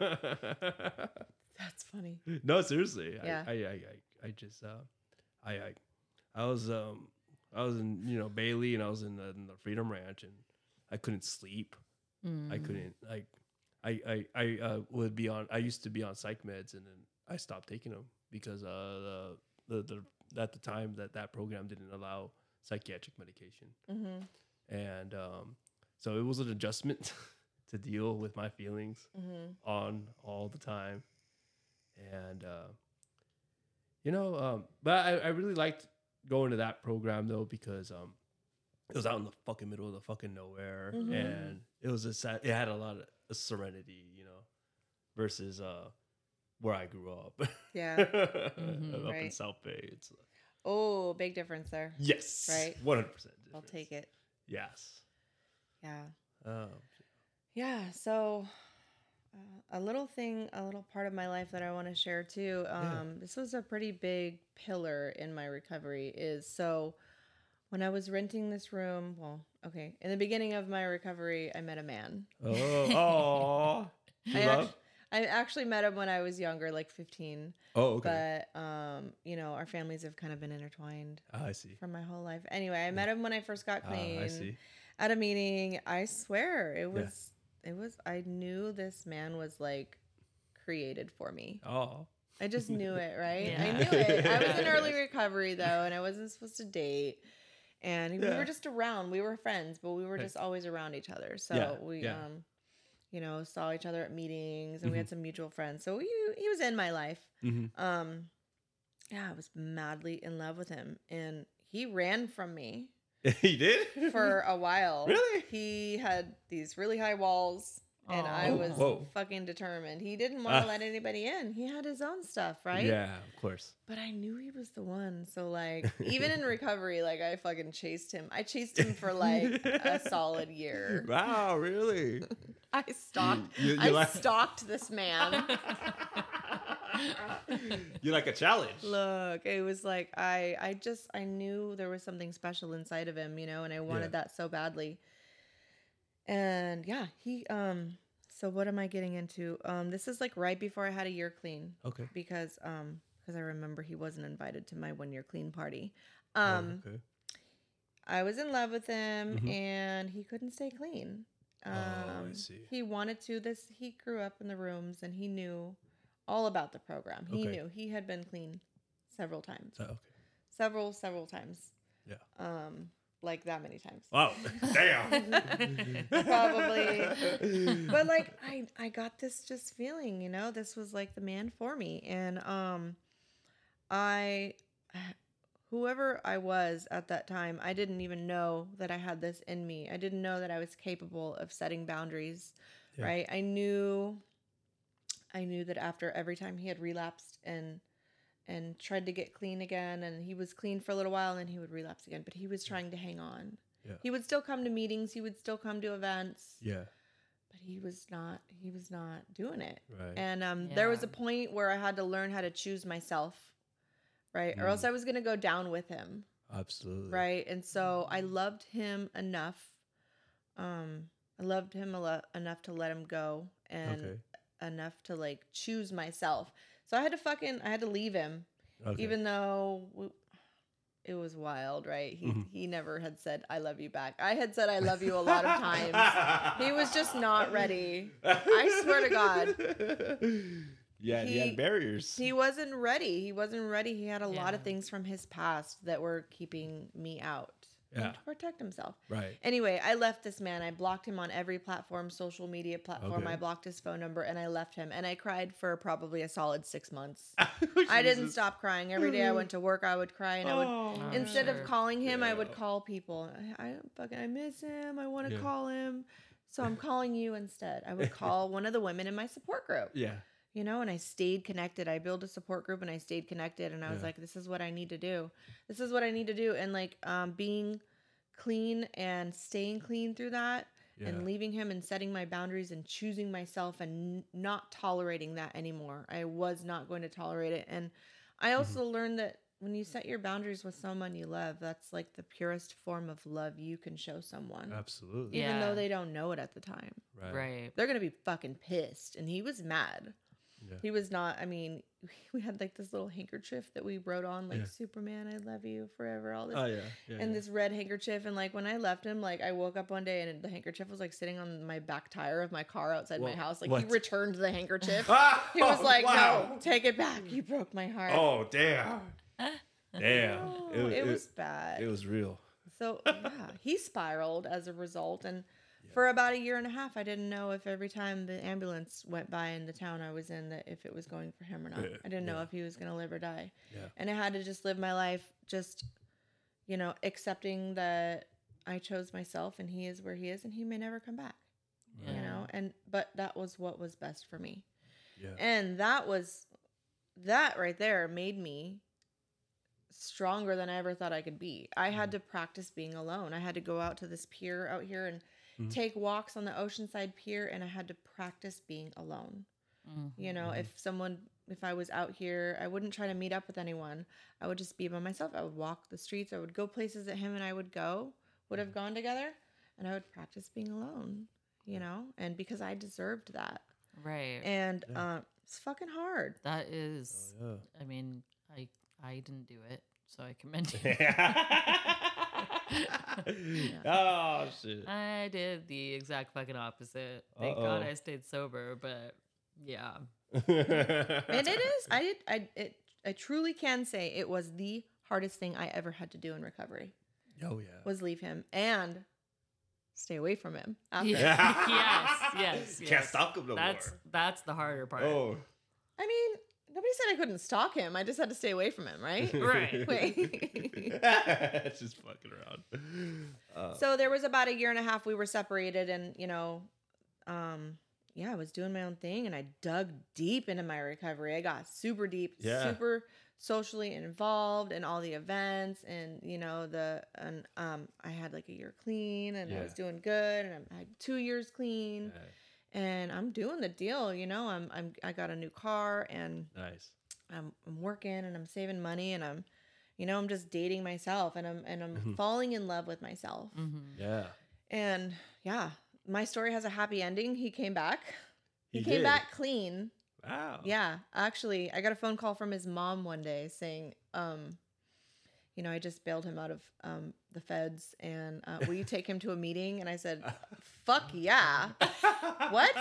That's funny. No, seriously. Yeah. I just I was in, you know, Bailey, and I was in the Freedom Ranch, and I couldn't sleep. I couldn't I would be on. I used to be on psych meds, and then I stopped taking them because the at the time that program didn't allow psychiatric medication, and so it was an adjustment to deal with my feelings on all the time, and you know, but I really liked going to that program though, because it was out in the fucking middle of the fucking nowhere, and it was it had a lot of serenity, you know, versus where I grew up. Yeah. Up in Right. South Bay. It's Oh, big difference there. yes, Right. 100%. I'll take it. Yes. Yeah. Oh, Yeah. So, a little part of my life that I want to share too. This was a pretty big pillar in my recovery. Is so when I was renting this room. Well, okay. In the beginning of my recovery, I met a man. oh, I actually met him when I was younger, like 15. Oh, okay. But our families have kind of been intertwined. I see. For my whole life. Anyway, I met him when I first got clean. I see. At a meeting. I swear it was. I knew this man was like created for me. Oh. I just knew it, right? Yeah. I knew it. I was in early recovery though, and I wasn't supposed to date. And we were just around. We were friends, but we were just always around each other. So we saw each other at meetings, and we had some mutual friends. So he was in my life. I was madly in love with him, and he ran from me. He did? For a while. Really? He had these really high walls, and I was fucking determined. He didn't want to let anybody in. He had his own stuff, right? Yeah, of course. But I knew he was the one. So, like, even in recovery, like, I fucking chased him. I chased him for, like, a solid year. Wow, really? I stalked. Stalked this man. You like a challenge. Look, it was like I knew there was something special inside of him, and I wanted that so badly. And he so what am I getting into? This is like right before I had a year clean. Okay. Because I remember he wasn't invited to my 1 year clean party. Okay. I was in love with him and he couldn't stay clean. I see. He wanted to. He grew up in the rooms and he knew all about the program. He knew. He had been clean several times. Okay. Several times. Yeah. Like that many times. Wow. Damn. Probably. But like I got this just feeling, this was like the man for me. And whoever I was at that time, I didn't even know that I had this in me. I didn't know that I was capable of setting boundaries. Yeah. Right? I knew that after every time he had relapsed and tried to get clean again, and he was clean for a little while and then he would relapse again, but he was trying to hang on. Yeah. He would still come to meetings, he would still come to events. Yeah. But he was not doing it. Right. And there was a point where I had to learn how to choose myself, right? Or else I was going to go down with him. Absolutely. Right? And so I loved him enough. Enough to let him go and enough to like choose myself. So I had to leave him, even though it was wild, right? He never had said, "I love you" back. I had said, "I love you" a lot of times. He was just not ready. I swear to God. Yeah, he had barriers. He wasn't ready. He had a lot of things from his past that were keeping me out. To protect himself. Right. Anyway, I left this man. I blocked him on every platform, social media platform. I blocked his phone number and I left him. And I cried for probably a solid 6 months. I didn't stop crying. Every day I went to work, I would cry, and I would instead of calling him, I would call people. I miss him. I want to call him. So I'm calling you instead. I would call one of the women in my support group. Yeah. And I stayed connected. I built a support group and I stayed connected. And I was like, this is what I need to do. And like being clean and staying clean through that and leaving him and setting my boundaries and choosing myself and not tolerating that anymore. I was not going to tolerate it. And I also learned that when you set your boundaries with someone you love, that's like the purest form of love you can show someone. Absolutely. Even though they don't know it at the time. Right. They're going to be fucking pissed. And he was mad. Yeah. He was not. I mean, we had like this little handkerchief that we wrote on, like Superman, I love you forever, all this. Oh yeah. And this red handkerchief. And like when I left him, like I woke up one day and the handkerchief was like sitting on my back tire of my car outside my house. Like he returned the handkerchief. He was like, "No, take it back. You broke my heart." Oh damn. Damn. Oh, it was bad. It was real. So he spiraled as a result. And for about a year and a half, I didn't know if every time the ambulance went by in the town I was in, that if it was going for him or not. I didn't know if he was going to live or die. Yeah. And I had to just live my life just, accepting that I chose myself and he is where he is and he may never come back. But that was what was best for me. Yeah. And that right there made me stronger than I ever thought I could be. I had to practice being alone. I had to go out to this pier out here and take walks on the Oceanside Pier, and I had to practice being alone. You know, if I was out here, I wouldn't try to meet up with anyone. I would just be by myself. I would walk the streets. I would go places that him and I would have gone together, and I would practice being alone, you know, and because I deserved that. Right. And it's fucking hard. That is, I mean, I didn't do it, so I commend you. Oh, shit. I did the exact fucking opposite. Thank God I stayed sober, but yeah. And it is. I truly can say it was the hardest thing I ever had to do in recovery. Oh, yeah. Was leave him and stay away from him after. Yeah. yes. Can't stalk him no more. That's the harder part. Oh. I mean, nobody said I couldn't stalk him. I just had to stay away from him, right? Right. Wait. It's just fucking around. So there was about a year and a half we were separated, and, you know, I was doing my own thing, and I dug deep into my recovery. I got super deep, super socially involved in all the events, and, you know, I had like a year clean, and I was doing good, and I had 2 years clean. And I'm doing the deal, you know. I got a new car, and nice. I'm working, and I'm saving money, and I'm just dating myself, and I'm falling in love with myself. Yeah. And my story has a happy ending. He came back. He did? came back clean. Wow. Yeah, actually, I got a phone call from his mom one day saying, I just bailed him out of the feds, and will you take him to a meeting? And I said, fuck yeah. What?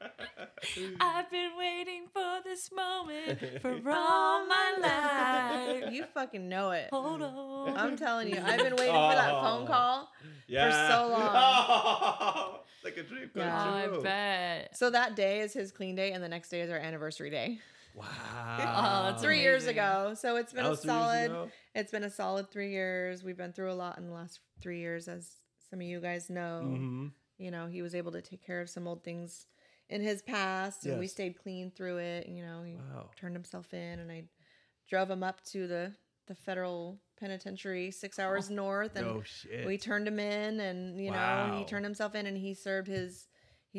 I've been waiting for this moment for all my life. You fucking know it. Hold on. I'm telling you, I've been waiting for that phone call for so long. Oh, it's like a dream come true. I bet. So that day is his clean day, and the next day is our anniversary day. Wow. Oh, that's 3 years amazing. ago. So it's been It's been a solid 3 years. We've been through a lot in the last 3 years, as some of you guys know. Mm-hmm. You know, he was able to take care of some old things in his past, and we stayed clean through it. You know, he turned himself in, and I drove him up to the federal penitentiary 6 hours north, and we turned him in, and, you know, he turned himself in, and he served his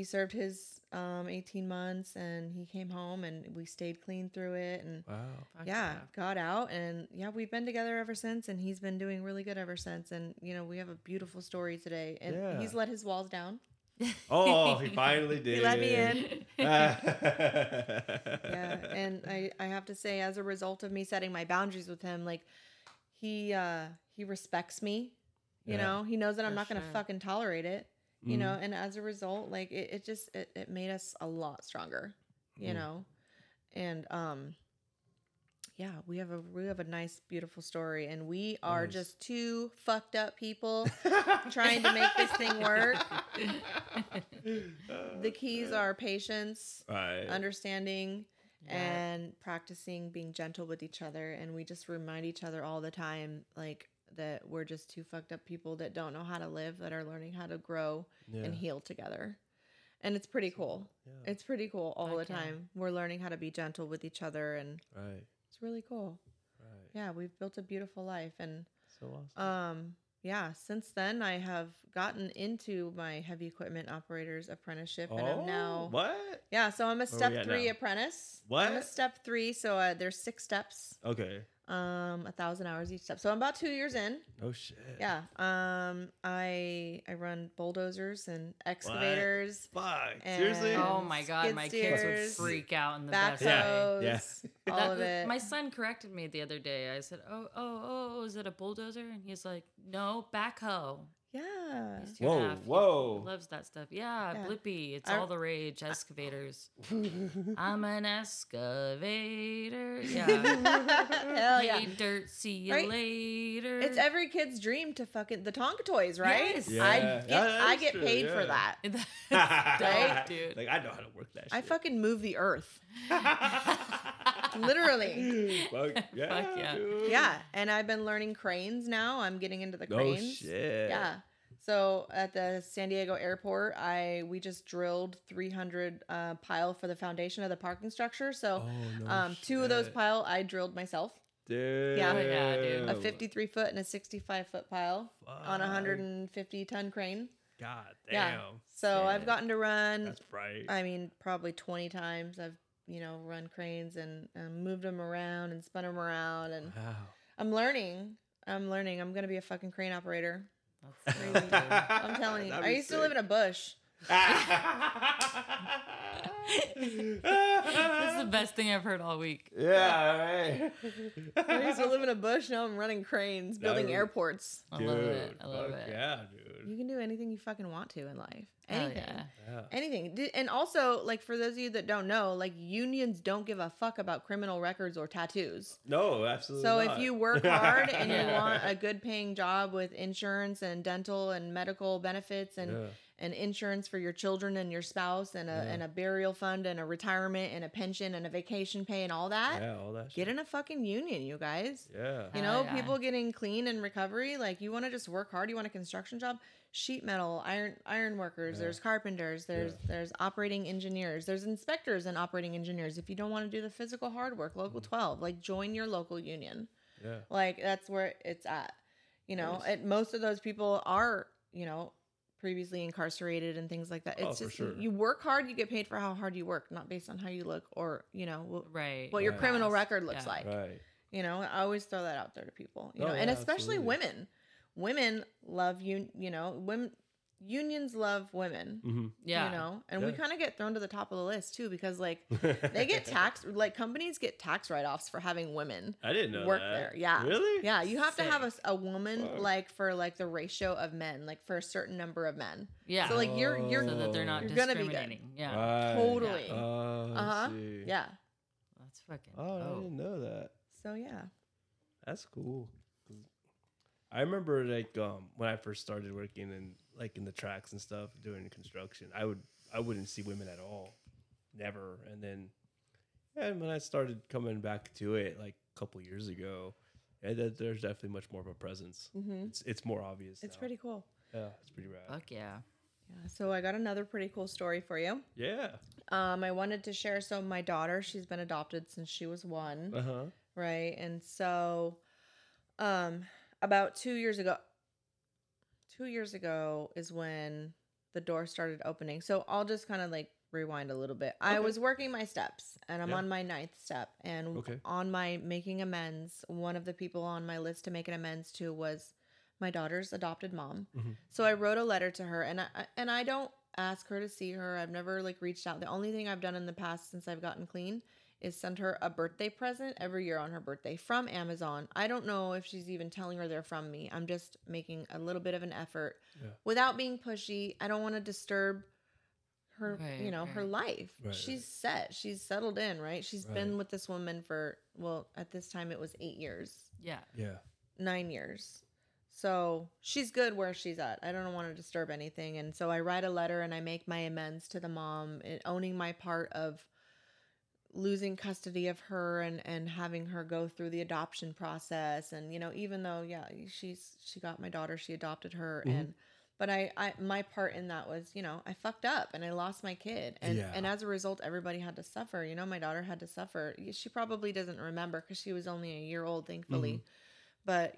18 months, and he came home, and we stayed clean through it, and got out, and we've been together ever since, and he's been doing really good ever since, and, you know, we have a beautiful story today, and he's let his walls down. Oh, he finally did. He let me in. And I have to say, as a result of me setting my boundaries with him, like, he respects me, you know, he knows that I'm not going to fucking tolerate it. You know, and as a result, like, it made us a lot stronger, you know, and we have a nice, beautiful story, and we are just two fucked up people trying to make this thing work. The keys are patience, understanding, and practicing being gentle with each other, and we just remind each other all the time, like, that we're just two fucked up people that don't know how to live, that are learning how to grow and heal together. And it's pretty cool. Yeah. It's pretty cool all the time. We're learning how to be gentle with each other, and it's really cool. Right. Yeah, we've built a beautiful life, and so awesome. Since then I have gotten into my heavy equipment operator's apprenticeship, and I'm now so I'm a step 3 apprentice. I'm a step 3, so there's 6 steps. Okay. 1,000 hours each step. So I'm about 2 years in. Oh shit. Yeah. I run bulldozers and excavators. Fuck. And Seriously? Oh my god, my kids would freak out in the best way. Backhoes. All of it. My son corrected me the other day. I said, "Oh, is it a bulldozer?" And he's like, "No, backhoe." Yeah. He's 2.5. Whoa. He loves that stuff. Yeah, Blippi. It's all the rage. Excavators. I'm an excavator. Yeah. Hell yeah. Hey, dirt, see you later. It's every kid's dream to fucking the Tonka toys, right? Yes. Yeah. I get paid for that. Right, dude. Like, I know how to work that shit. I fucking move the earth. Literally. Fuck yeah. Dude. Yeah. And I've been learning cranes now. I'm getting into the cranes. Oh shit. Yeah. So at the San Diego airport, we just drilled 300 pile for the foundation of the parking structure. So two of those pile I drilled myself. Dude. Yeah. Oh, yeah, dude. A 53 foot and a 65 foot pile on a 150 ton crane. God damn. Yeah. So I've Shit. gotten to run. That's right. I mean, probably 20 times. I've run cranes and moved them around and spun them around, and Wow. I'm learning. I'm gonna be a fucking crane operator. That's Crazy. crazy. I'm telling you. That'd I be used to live in a bush. That's the best thing I've heard all week. Yeah, right. I used to live in a bush. Now I'm running cranes, building Dude. airports. I love it. I love fuck it. Yeah, dude. You can do anything you fucking want to in life. Hell Anything. yeah. Yeah. Anything. And also, like, for those of you that don't know, like, unions don't give a fuck about criminal records or tattoos. No, absolutely So not. if you work hard and you Yeah. want a good paying job with insurance and dental and medical benefits and insurance for your children and your spouse and a burial fund and a retirement and a pension and a vacation pay and all that, all that get shit. in a fucking union, you guys. Yeah. You Hell know, yeah. people getting clean and recovery, like, you want to just work hard, you want a construction job, sheet metal, iron workers, Yeah. there's carpenters, there's operating engineers, there's inspectors and operating engineers. If you don't want to do the physical hard work, local 12, like, join your local union. Yeah. Like, that's where it's at. You know, Nice. most of those people are, previously incarcerated and things like that. Oh, It's for just, sure. you work hard, you get paid for how hard you work, not based on how you look or, Right. what your Right. criminal record looks Yeah. like. Right. I always throw that out there to people, Oh, and yeah, especially absolutely. women love women, unions love women, Yeah. and we Yeah. kind of get thrown to the top of the list too, because like they get taxed, like companies get tax write-offs for having women I didn't know work that. there. Yeah. Really? Yeah, you have to have Sick. a woman Fuck. like for like the ratio of men, like for a certain number of men. Yeah. So like you're so that they're not You're gonna be good. discriminating. Yeah. Right. totally. Oh, I Uh-huh. see. Yeah. That's fucking Oh, I dope. didn't know that. So yeah. That's cool. I remember like when I first started working in the tracks and stuff doing construction, I wouldn't see women at all, never. And then when I started coming back to it like a couple years ago, there's definitely much more of a presence. Mm-hmm. It's more obvious. It's now. pretty cool. Yeah, it's pretty rad. Fuck yeah. Yeah. So I got another pretty cool story for you. Yeah. I wanted to share. So my daughter, she's been adopted since she was 1, right? And so, about 2 years ago is when the door started opening. So I'll just kind of like rewind a little bit. I Okay. was working my steps, and I'm Yeah. on my 9th step, and Okay. on my making amends, one of the people on my list to make an amends to was my daughter's adopted mom. Mhm. So I wrote a letter to her, and I don't ask her to see her. I've never like reached out. The only thing I've done in the past since I've gotten clean is send her a birthday present every year on her birthday from Amazon. I don't know if she's even telling her they're from me. I'm just making a little bit of an effort without being pushy. I don't want to disturb her, Right, her right. life. Right, She's set. She's settled in, right? She's been with this woman for, well, at this time it was 8 years. Yeah. Yeah. 9 years. So she's good where she's at. I don't want to disturb anything. And so I write a letter and I make my amends to the mom, owning my part of losing custody of her and having her go through the adoption process. And, even though, she got my daughter, she adopted her. But my part in that was, I fucked up and I lost my kid. And as a result, everybody had to suffer. My daughter had to suffer. She probably doesn't remember because she was only a year old, thankfully. But,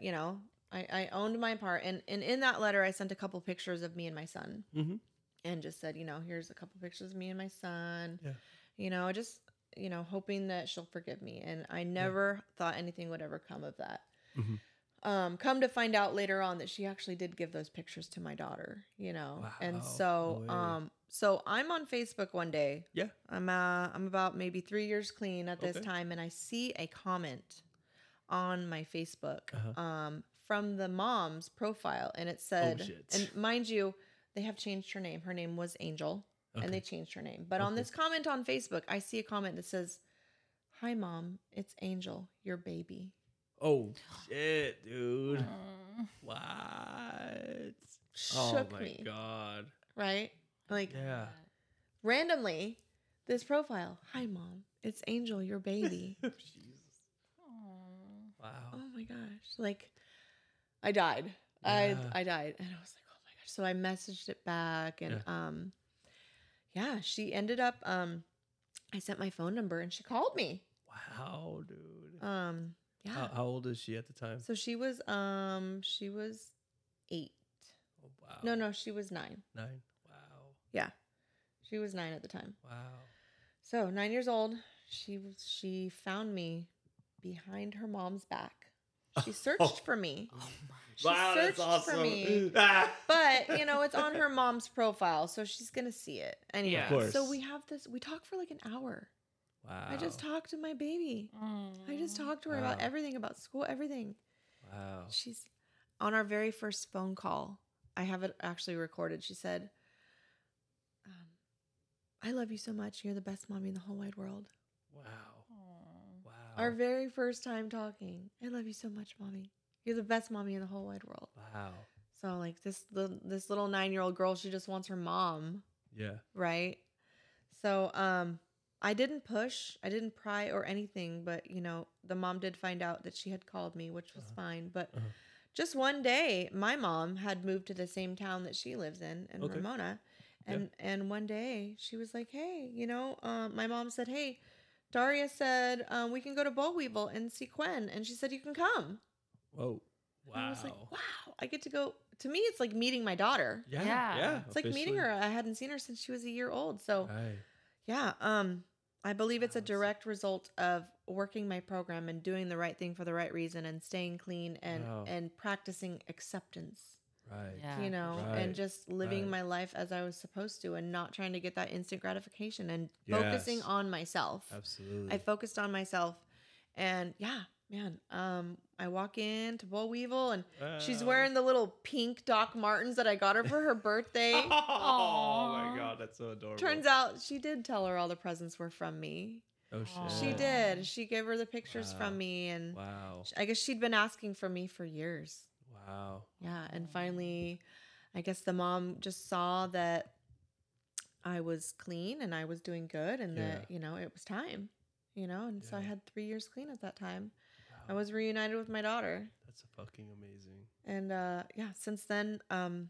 I owned my part. And in that letter, I sent a couple pictures of me and my son and just said, here's a couple pictures of me and my son, just, hoping that she'll forgive me. And I never thought anything would ever come of that. Come to find out later on that she actually did give those pictures to my daughter, and so, No way. so I'm on Facebook one day. Yeah. I'm about maybe 3 years clean at this Okay. time. And I see a comment on my Facebook, Uh-huh. from the mom's profile. And it said, shit. and mind you, they have changed her name. Her name was Angel and they changed her name. But on this comment on Facebook, I see a comment that says, "Hi mom, it's Angel, your baby." Oh shit, dude. Mm. What? Shook oh my me. god. Right? Like Yeah. randomly, this profile, "Hi mom, it's Angel, your baby." Jesus. Aw. Wow. Oh my gosh. Like I died. Yeah. I died. And I was like, oh my So I messaged it back, and she ended up. I sent my phone number, and she called me. Wow, dude. Yeah. How old is she at the time? So she was 8. Oh, wow. No, she was 9. 9. Wow. Yeah, she was 9 at the time. Wow. So 9 years old, she found me behind her mom's back. She searched for me. Oh my. She Wow, that's searched awesome. for me. But, it's on her mom's profile, so she's going to see it. Anyway, Of course. so we have this, we talk for like an hour. Wow. I just talked to my baby. I just talked to her about everything, about school, everything. Wow. She's on our very first phone call. I have it actually recorded. She said, I love you so much. You're the best mommy in the whole wide world. Wow. Wow. Our very first time talking. I love you so much, mommy. You're the best mommy in the whole wide world. Wow. So like this little 9-year-old girl, she just wants her mom. Yeah. Right. So I didn't push, I didn't pry or anything, but the mom did find out that she had called me, which was fine. But just one day, my mom had moved to the same town that she lives in Ramona. And one day she was like, hey, my mom said, hey, Daria said we can go to Boll Weevil and see Quen. And she said, you can come. Whoa. Wow. And I was like, wow, I get to go. To me, it's like meeting my daughter. Yeah. Yeah. Yeah. It's like meeting her. I hadn't seen her since she was a year old. So Right. yeah, I believe it's a direct result of working my program and doing the right thing for the right reason and staying clean and practicing acceptance. Right. Yeah. And just living my life as I was supposed to and not trying to get that instant gratification and focusing on myself. Absolutely. I focused on myself, and I walk into Boll Weevil and she's wearing the little pink Doc Martens that I got her for her birthday. Oh my God, that's so adorable. Turns out she did tell her all the presents were from me. Oh shit. She did. She gave her the pictures from me, and Wow. I guess she'd been asking for me for years. Wow. Yeah, and finally, I guess the mom just saw that I was clean and I was doing good, and that it was time. And so I had 3 years clean at that time. I was reunited with my daughter. That's fucking amazing. And since then, I'm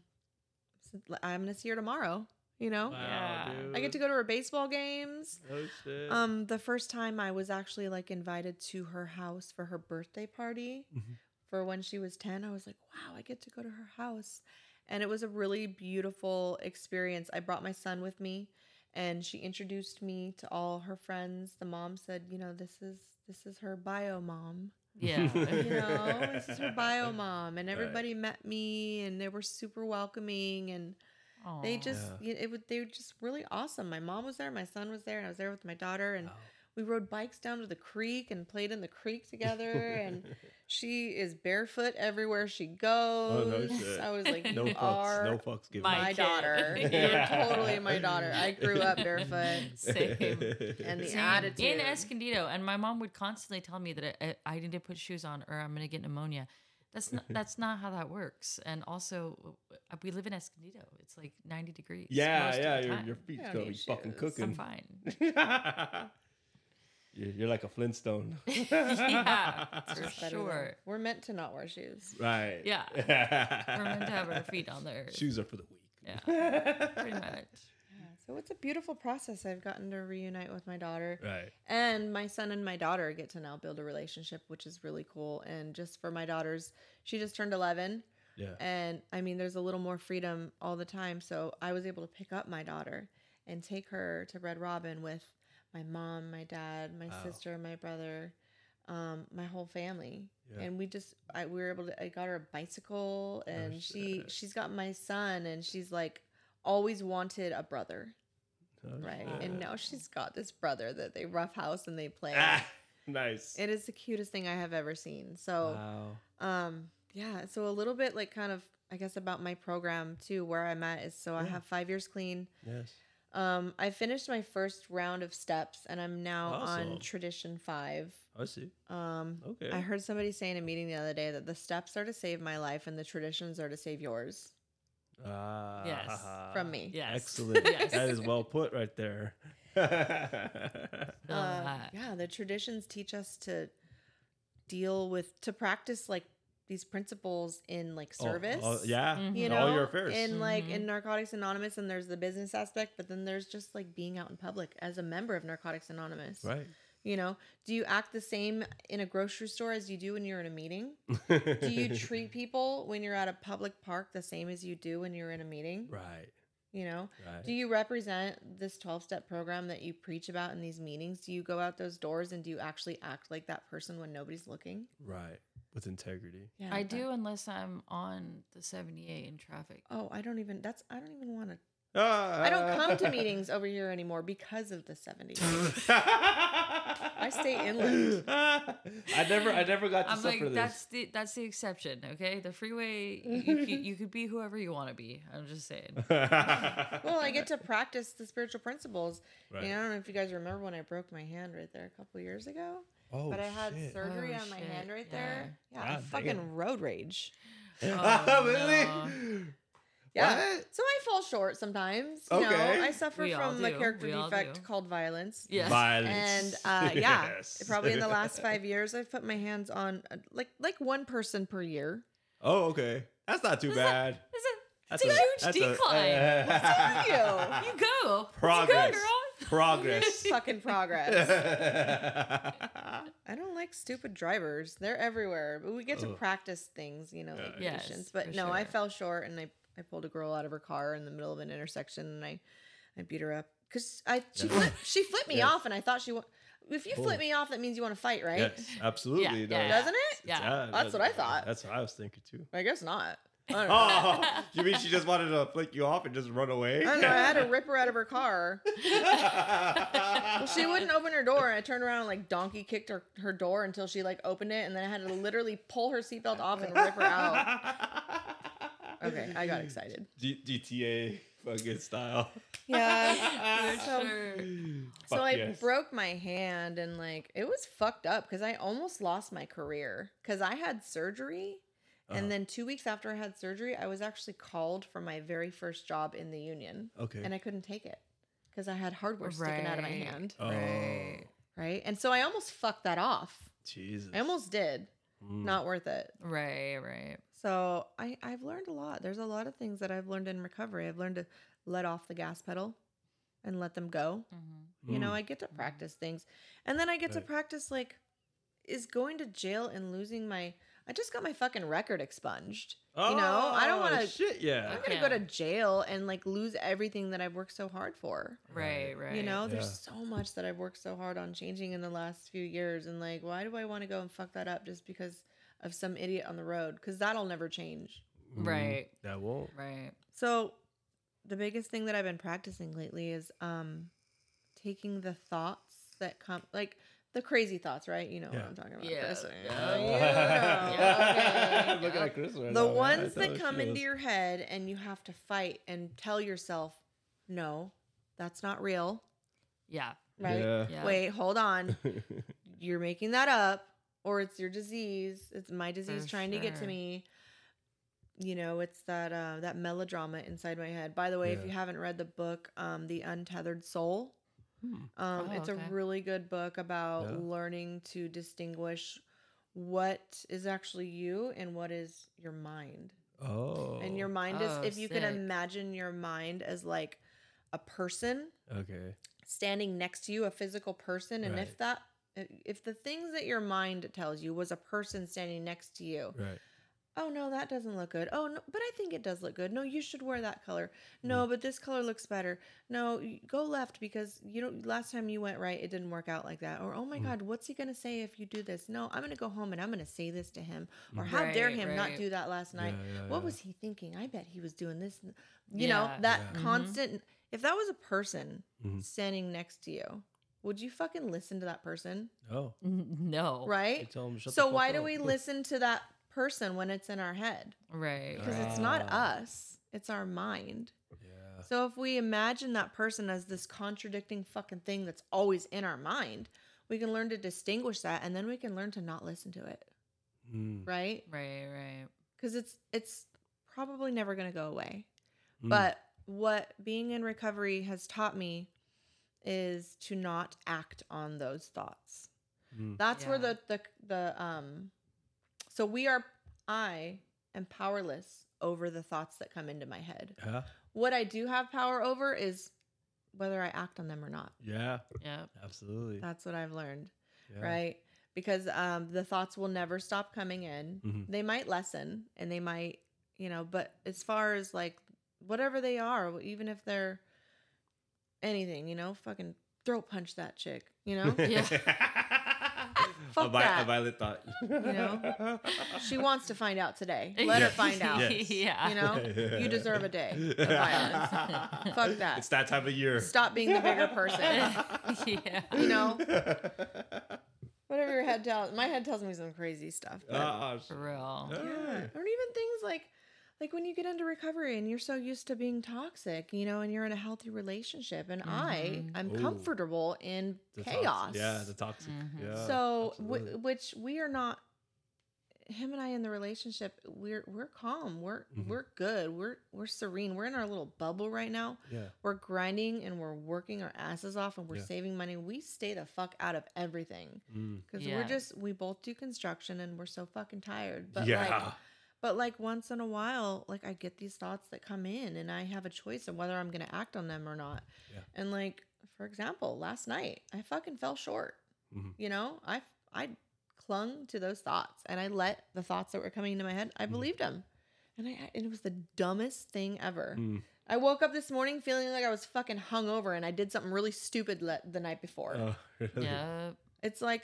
gonna see her tomorrow. Wow, dude. I get to go to her baseball games. Oh shit. The first time I was actually like invited to her house for her birthday party for when she was 10. I was like, wow, I get to go to her house. And it was a really beautiful experience. I brought my son with me, and she introduced me to all her friends. The mom said, this is her bio mom. Yeah. This is her bio mom. And everybody met me, and they were super welcoming, and they just they were just really awesome. My mom was there, my son was there, and I was there with my daughter, and we rode bikes down to the creek and played in the creek together. And she is barefoot everywhere she goes. Oh, no shit. I was like, No you fucks. are No fucks given. my daughter. You're totally my daughter. I grew up barefoot. Same. And the Same. attitude. In Escondido, and my mom would constantly tell me that I need to put shoes on or I'm going to get pneumonia. That's not how that works. And also, we live in Escondido. It's like 90 degrees. most of the time. Your feet's don't gonna be need fucking shoes. cooking. I'm fine. You're like a Flintstone. Yeah, for Better sure. than- We're meant to not wear shoes. Right. Yeah. We're meant to have our feet on the earth. Shoes are for the weak. Yeah, pretty much. So it's a beautiful process. I've gotten to reunite with my daughter. Right. And my son and my daughter get to now build a relationship, which is really cool. And just for my daughters, she just turned 11. Yeah. And I mean, there's a little more freedom all the time. So I was able to pick up my daughter and take her to Red Robin with my mom, my dad, my sister, my brother, my whole family. Yeah. And we were able to, I got her a bicycle, and she's got my son, and she's like always wanted a brother. Oh, Right. shit. And now she's got this brother that they roughhouse and they play. Nice. It is the cutest thing I have ever seen. So, Wow. so a little bit like kind of, I guess, about my program too, where I'm at is, so I have 5 years clean. Yes. I finished my first round of steps, and I'm now Awesome. on tradition 5. I see. Okay. I heard somebody say in a meeting the other day that the steps are to save my life and the traditions are to save yours. Yes. From me. Yes. Excellent. Yes. That is well put right there. The traditions teach us to practice like, these principles in like Oh, service. yeah. You In know, all your affairs. in like in Narcotics Anonymous, and there's the business aspect, but then there's just like being out in public as a member of Narcotics Anonymous. Right. You know, do you act the same in a grocery store as you do when you're in a meeting? Do you treat people when you're at a public park the same as you do when you're in a meeting? Right. You know, Right. do you represent this 12-step program that you preach about in these meetings? Do you go out those doors and do you actually act like that person when nobody's looking? Right. With integrity. Yeah, I do unless I'm on the 78 in traffic. Oh, I don't even want to. I don't come to meetings over here anymore because of the 70. I stay inland. I never got to I'm suffer like, this. that's the exception, okay? The freeway, you could be whoever you want to be. I'm just saying. Well, I get to practice the spiritual principles. Right. You know, I don't know if you guys remember when I broke my hand right there a couple of years ago. Oh, But I had shit. surgery Oh, on my shit. hand right Yeah. there. Yeah, God fucking damn. road rage. Oh, Really? no. Yeah. What? So I fall short sometimes. You Okay. know, I suffer We all from a do. character We all defect do. called violence. Yeah. Violence. And yeah, Yes. probably in the last 5 years, I've put my hands on like one person per year. Oh, okay. That's not too bad. It's a huge decline. Thank you. You go. Progress. You go, girl. Progress. Fucking progress. I don't like stupid drivers. They're everywhere. But we get to Ugh. practice things, you know, like Yes, patience. But for no, I sure. fell short and I pulled a girl out of her car in the middle of an intersection and I beat her up. Because she flipped me Yes. off and I thought if you flip Oh. me off, that means you want to fight, right? Yes, absolutely. Yeah, it yeah. does. Doesn't it? Yeah. That's what I thought. That's what I was thinking too. I guess not. I don't know. Oh, you mean she just wanted to flick you off and just run away? I don't know. I had to rip her out of her car. Well, she wouldn't open her door, and I turned around and like donkey kicked her door until she like opened it, and then I had to literally pull her seatbelt off and rip her out. Okay, I got excited. GTA fucking style. Yeah. For So, sure. so Fuck I yes. broke my hand, and like it was fucked up because I almost lost my career because I had surgery. And then 2 weeks after I had surgery, I was actually called for my very first job in the union. Okay. And I couldn't take it because I had hardware sticking out of my Right. hand. Oh, Right. Right. And so I almost fucked that off. Jesus. I almost did. Mm. Not worth it. Right. So I've learned a lot. There's a lot of things that I've learned in recovery. I've learned to let off the gas pedal and let them go. Mm-hmm. You know, I get to practice things. And then I get to Right. practice like, is going to jail and losing I just got my fucking record expunged. You know, I don't want to. Shit, yeah. I'm gonna go to jail and like lose everything that I've worked so hard for. Right. You know, Yeah. there's so much that I've worked so hard on changing in the last few years, and like, why do I want to go and fuck that up just because of some idiot on the road? Because that'll never change. Right. That won't. Right. So, the biggest thing that I've been practicing lately is taking the thoughts that come, like the crazy thoughts, right? You know what I'm talking about. Yeah. Chris. Yeah. You know. Okay. Looking at Chris right The now, man. I ones thought that she come was- into your head and you have to fight and tell yourself, no, that's not real, Yeah. right? Yeah. Yeah. Wait, hold on. You're making that up, or it's your disease. It's my disease For trying to get to sure. me. You know, it's that melodrama inside my head. By the way, if Yeah. you haven't read the book, The Untethered Soul, Hmm. it's okay. a really good book about Yeah. learning to distinguish what is actually you and what is your mind. Oh. And your mind is, Oh, if you can sick. imagine your mind as like a person Okay. standing next to you, a physical person, and Right. if the things that your mind tells you was a person standing next to you, Right. oh no, that doesn't look good. Oh no, but I think it does look good. No, you should wear that color. No, but this color looks better. No, go left because last time you went right, it didn't work out like that. Or oh my God, what's he gonna say if you do this? No, I'm gonna go home and I'm gonna say this to him. Or how dare Right, him not right. do that last night? Yeah, What yeah. was he thinking? I bet he was doing this. You know, Yeah. that Yeah. constant. If that was a person Mhm. standing next to you, would you fucking listen to that person? Oh. No. Right? You tell him to shut So the why fuck do up. we listen to that person when it's in our head? Right. Because it's not us, it's our mind. Yeah. So if we imagine that person as this contradicting fucking thing that's always in our mind, we can learn to distinguish that, and then we can learn to not listen to it, Mm. right? Right. Because it's probably never going to go away. Mm. But what being in recovery has taught me is to not act on those thoughts. Mm. That's where Yeah. so we are, I am powerless over the thoughts that come into my head. Yeah. What I do have power over is whether I act on them or not. Yeah. Yeah. Absolutely. That's what I've learned, Yeah. right? Because the thoughts will never stop coming in. Mhm. They might lessen and they might, but as far as like whatever they are, even if they're anything, fucking throat punch that chick, Yeah. Fuck that. A violent thought. She wants to find out today. Let her find out. Yes. Yeah. You deserve a day of violence. Fuck that. It's that time of year. Stop being the bigger person. Yeah. Whatever your head tells. My head tells me some crazy stuff. But For real. yeah. Or even things like when you get into recovery and you're so used to being toxic, and you're in a healthy relationship, and I'm Ooh. comfortable in chaos. The toxic. Mhm. Yeah. So, absolutely. which we are not. Him and I in the relationship, we're calm. We're good. We're serene. We're in our little bubble right now. Yeah. We're grinding and we're working our asses off and we're Yeah. saving money. We stay the fuck out of everything because Yeah. we both do construction and we're so fucking tired. But like once in a while, like I get these thoughts that come in and I have a choice of whether I'm going to act on them or not. Yeah. And like, for example, last night I fucking fell short. Mhm. I clung to those thoughts and I let the thoughts that were coming into my head, I believed them. And it was the dumbest thing ever. I woke up this morning feeling like I was fucking hungover and I did something really stupid the night before. Oh, really? Yeah. It's like,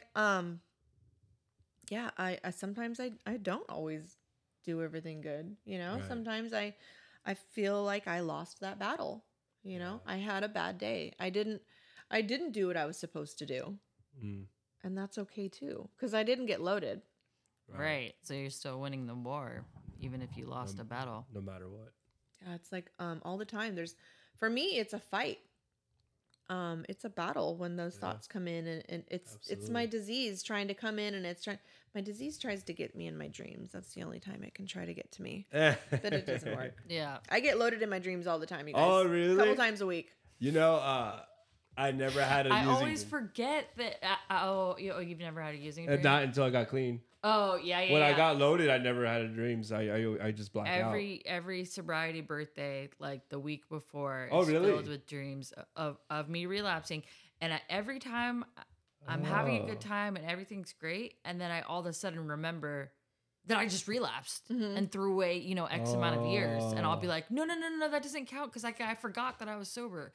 yeah, I sometimes I don't always do everything good. Right. Sometimes I feel like I lost that battle. Yeah. I had a bad day. I didn't do what I was supposed to do. Mm. And that's okay too. Cause I didn't get loaded. Right. So you're still winning the war, even if you lost a battle. No matter what. Yeah. It's like, all the time for me, it's a fight. It's a battle when those thoughts come in and it's my disease trying to come in and my disease tries to get me in my dreams. That's the only time it can try to get to me, but it doesn't work. Yeah. I get loaded in my dreams all the time, you guys. Oh, really? A couple times a week. I never had a I using always dream. forget that. You've never had a using dream? Not until I got clean. Oh, yeah. When I got loaded, I never had a dreams. I just blacked out. Every sobriety birthday, like the week before, Oh, is really? filled with dreams of me relapsing. And every time I'm having a good time and everything's great, and then I all of a sudden remember that I just relapsed and threw away, X amount of years. And I'll be like, no, that doesn't count because I forgot that I was sober.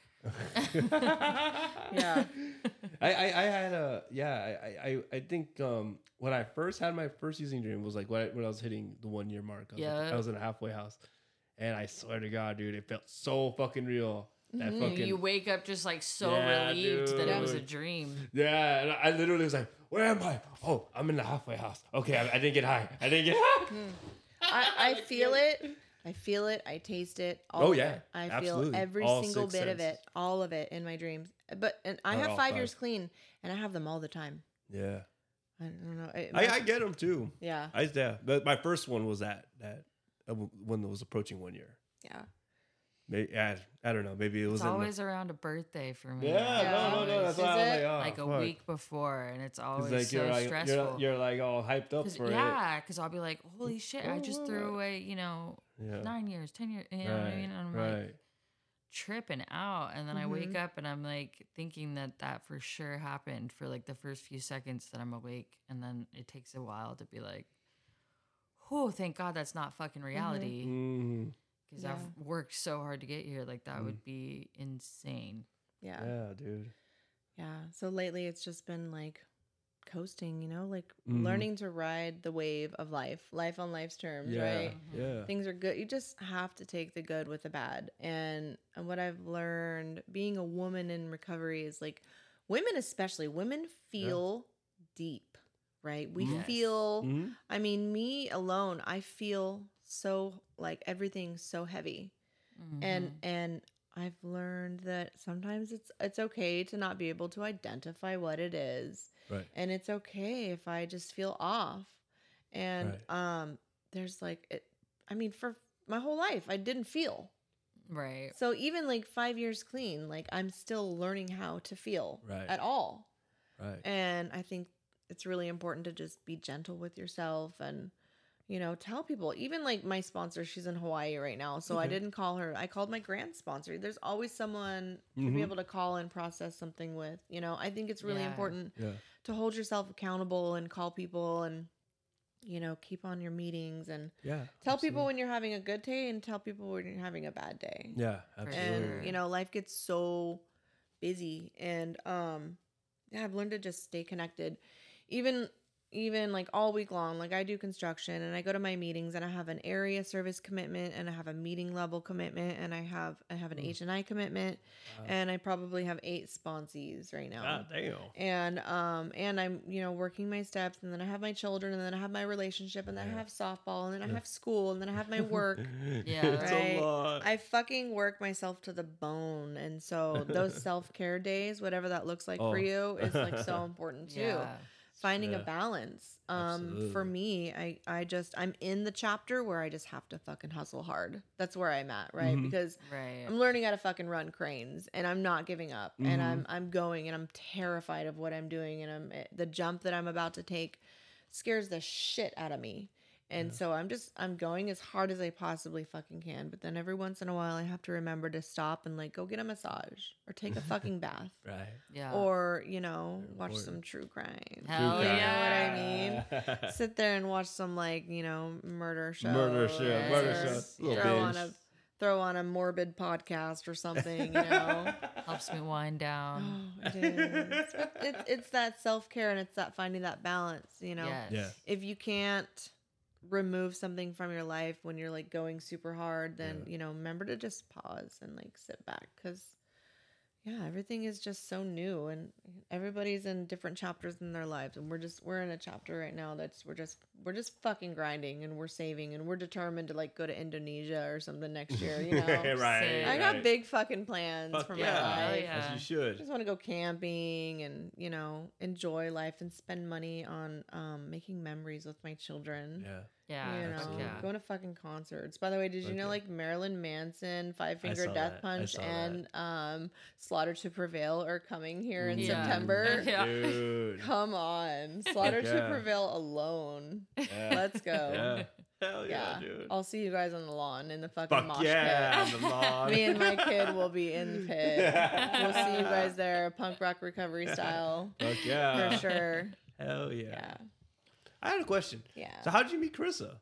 Yeah. I think when I first had my first using dream was like when I was hitting the 1 year mark. I was in a halfway house, and I swear to God, dude, it felt so fucking real. That fucking You wake up just like so Yeah, relieved that it was a dude. dream. yeah, and I literally was like, where am I? Oh, I'm in the halfway house. Okay, I didn't get high. I feel it. I feel it. I taste it. All Oh, of yeah. it. I Absolutely. feel every All single 6 bit of it, senses. all of it in my dreams. And I Not have all 5 5. years clean, and I have them all the time. Yeah, I don't know. I get them too. Yeah. But my first one was that when it was approaching 1 year. Yeah. Maybe, I don't know. Maybe it was It's always around a birthday for me. Yeah, no. Is That's why I was it? like, oh, Like a fuck. week before, and it's 'Cause, always like, so stressful. You're like all hyped up for it. Yeah, because I'll be like, holy shit, I just Oh, threw away, Yeah. 9 years, 10 years, you know what I mean? And I'm like tripping out. And then I wake up and I'm like thinking that for sure happened for like the first few seconds that I'm awake. And then it takes a while to be like, oh, thank God that's not fucking reality. Mm-hmm. Because I've worked so hard to get here. Like that would be insane. Yeah. Yeah, dude. Yeah. So lately it's just been like coasting, like Mhm. learning to ride the wave of life on life's terms, Yeah. right? Yeah. Things are good. You just have to take the good with the bad. And what I've learned being a woman in recovery is like women, especially women, feel deep, right? We Yes. feel, Mhm. I mean, me alone, I feel so like everything's so heavy. And I've learned that sometimes it's okay to not be able to identify what it is. Right. And it's okay if I just feel off. And there's like for my whole life I didn't feel. Right. So even like 5 years clean, like I'm still learning how to feel Right. at all. Right. And I think it's really important to just be gentle with yourself and tell people. Even like my sponsor, she's in Hawaii right now, so I didn't call her. I called my grant sponsor. There's always someone to be able to call and process something with. I think it's really important to hold yourself accountable and call people and keep on your meetings and tell people when you're having a good day and tell people when you're having a bad day. Yeah, absolutely. And life gets so busy, and I've learned to just stay connected, even like all week long. Like I do construction and I go to my meetings and I have an area service commitment and I have a meeting level commitment and I have an H&I commitment and I probably have 8 sponsees right now. God damn. And I'm, working my steps, and then I have my children, and then I have my relationship, and then I have softball, and then I have school, and then I have my work. It's right? a lot. I fucking work myself to the bone. And so those self-care days, whatever that looks like for you, is like so important too. Yeah. Finding a balance. For me, I'm in the chapter where I just have to fucking hustle hard. That's where I'm at, right? Because I'm learning how to fucking run cranes, and I'm not giving up, and I'm going, and I'm terrified of what I'm doing, and the jump that I'm about to take scares the shit out of me. And so I'm going as hard as I possibly fucking can. But then every once in a while, I have to remember to stop and like go get a massage or take a fucking bath. Right. Yeah. Or, watch some true crime. Hell You know yeah. what I mean? Sit there and watch some like, murder show. Murder show. Yes. Murder show. Little Throw on a morbid podcast or something, Helps me wind down. Oh, it is. It's that self-care, and it's that finding that balance, Yes. Yeah. If you can't remove something from your life when you're like going super hard, then remember to just pause and like sit back, because everything is just so new, and everybody's in different chapters in their lives, and we're in a chapter right now that's we're just fucking grinding, and we're saving, and we're determined to like go to Indonesia or something next year. Right. I got big fucking plans for my life. Yeah. As you should. I just want to go camping and enjoy life and spend money on making memories with my children. Yeah. Going to fucking concerts. By the way, did you know like Marilyn Manson, Five Finger Death Punch, and Slaughter to Prevail are coming here in September? Yeah. Dude. Come on, Slaughter to Prevail alone. Let's go. Hell yeah, dude. I'll see you guys on the lawn in the fucking mosh pit. On the lawn. Me and my kid will be in the pit. We'll see you guys there, punk rock recovery style. Fuck yeah. For sure. Hell yeah. I had a question. Yeah. So how did you meet Carissa?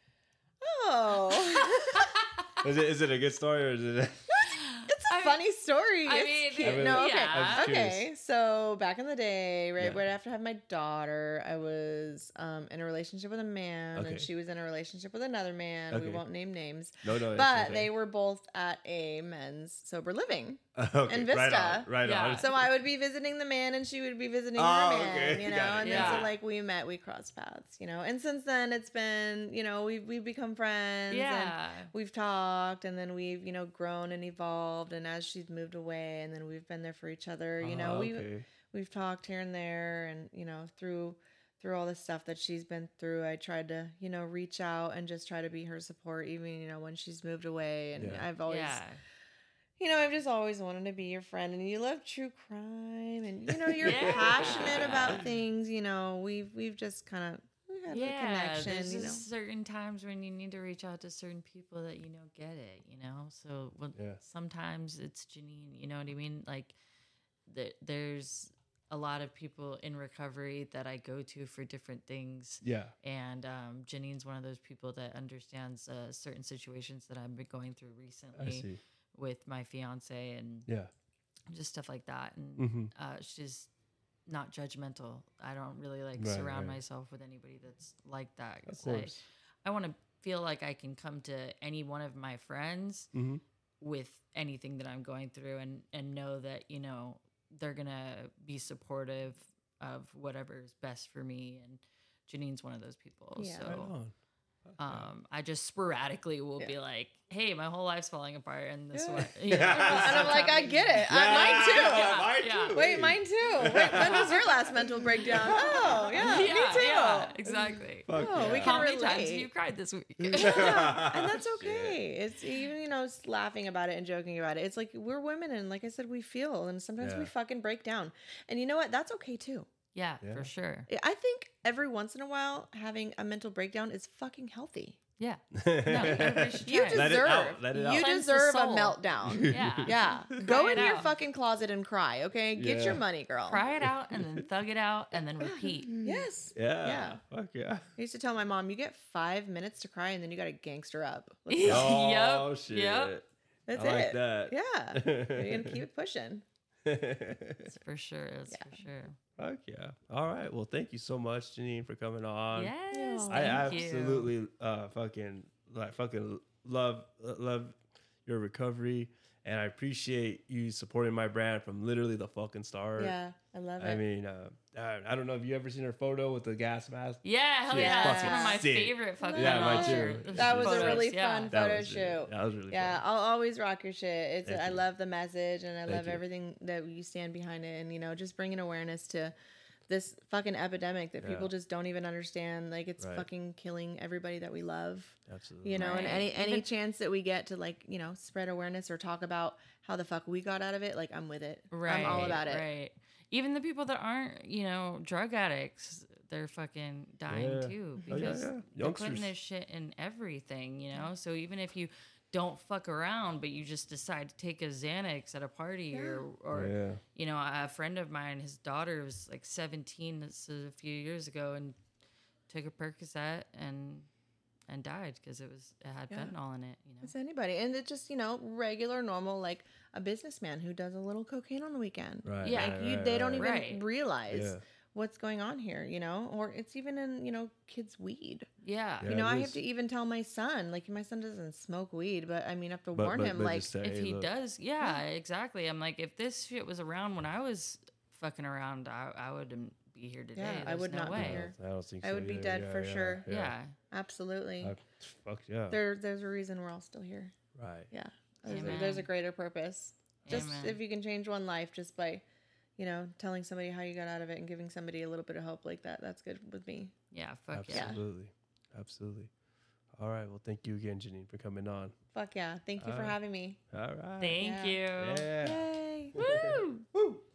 Oh. Is it a good story, or is it? It's a funny story. I It's mean, cute. No, okay. yeah. Okay. So back in the day, right after I had my daughter, I was in a relationship with a man, and she was in a relationship with another man. Okay. We won't name names. No. But they were both at a men's sober living in Vista. Right on. So I would be visiting the man, and she would be visiting her man, and then so like we met, we crossed paths, and since then it's been, we've become friends, and we've talked, and then we've, grown and evolved, and as she's moved away, and then we've been there for each other, we've talked here and there, and, through all the stuff that she's been through, I tried to, reach out and just try to be her support, even, when she's moved away, and I've always... I've just always wanted to be your friend, and you love true crime, and you're passionate about things. We've just kind of had a connection. There's just certain times when you need to reach out to certain people that get it. So sometimes it's Janine. You know what I mean? Like there's a lot of people in recovery that I go to for different things. Yeah. And Janine's one of those people that understands certain situations that I've been going through recently. I see. With my fiance and just stuff like that. And she's not judgmental. I don't really surround myself with anybody that's like that. Of course. I want to feel like I can come to any one of my friends with anything that I'm going through and know that, they're going to be supportive of whatever is best for me. And Janine's one of those people. Yeah. So I just sporadically will be like, hey, my whole life's falling apart and this way. And I'm like, I get it. Mine too. Wait, mine too. When was your last mental breakdown? Oh, me too. Yeah, exactly. We can How many relate. times have you cried this week? And that's okay. It's even, laughing about it and joking about it. It's like we're women, and like I said, we feel, and sometimes we fucking break down. And you know what? That's okay too. Yeah, Yeah. for sure. I think every once in a while having a mental breakdown is fucking healthy. Yeah. No, everybody should You try it. Let it deserve out, let it out. you Cleanse the deserve a soul. meltdown. Yeah. Yeah. Cry Go it into your out. fucking closet and cry, okay? Get Yeah. your money, girl. Cry it out and then thug it out and then repeat. Yes. Yeah. Yeah. Fuck yeah. I used to tell my mom, you get 5 minutes to cry and then you got to gangster up. Let's Yep. Oh shit. Yep. That's I like it. that. Yeah. You're going to keep it pushing. That's for sure. That's Yeah. for sure. Fuck yeah. All right. Well, thank you so much, Janine, for coming on. Yes. I I Thank you. absolutely fucking love your recovery, and I appreciate you supporting my brand from literally the fucking start. Yeah. I love it. I mean, I don't know if you ever seen her photo with the gas mask. Yeah, hell Shit's yeah. That's fucking one of my sick. favorite fucking Yeah, mine too. That was a photos, really yeah. fun That photo was shoot. really, that was really Yeah, fun. I'll always rock your shit. Thank I you. love the message and I Thank love you. everything that you stand behind it, and just bringing awareness to this fucking epidemic that people Yeah. just don't even understand. Like it's Right. fucking killing everybody that we love. Absolutely. And Right. any Even- chance that we get to spread awareness or talk about how the fuck we got out of it, like I'm with it. Right. I'm all about it. Right. Even the people that aren't, drug addicts, they're fucking dying Yeah. too Oh, yeah, because yeah. they're putting Youngsters. this shit in everything. So even if you don't fuck around, but you just decide to take a Xanax at a party or Yeah. a friend of mine, his daughter was like 17, this was a few years ago, and took a Percocet and died because it had Yeah. fentanyl in it. It's anybody. And it's just, regular, normal, like a businessman who does a little cocaine on the weekend. Right. Yeah, right, They don't even Right. realize Yeah. what's going on here, or it's even in, kids' weed. Yeah. Yeah. I it have is. to even tell my son, like my son doesn't smoke weed, but I mean, I have to But- warn but- him, but like, just say, If hey, he look. does, yeah, exactly. I'm like, if this shit was around when I was fucking around, I wouldn't be here today. Yeah, I There's would no not be way. here. I don't think so. I would be either. dead Yeah, for yeah, sure. Yeah. absolutely. Fuck yeah. There's a reason we're all still here. Right. Yeah. Amen. There's a greater purpose. Just Amen. if you can change one life just by, telling somebody how you got out of it and giving somebody a little bit of hope like that, that's good with me. Yeah, fuck yeah. Absolutely. Absolutely. All right. Well, thank you again, Janine, for coming on. Fuck yeah. Thank you for Alright. having me. All right. Thank Yeah. you. Yeah. Yay. Woo! Woo.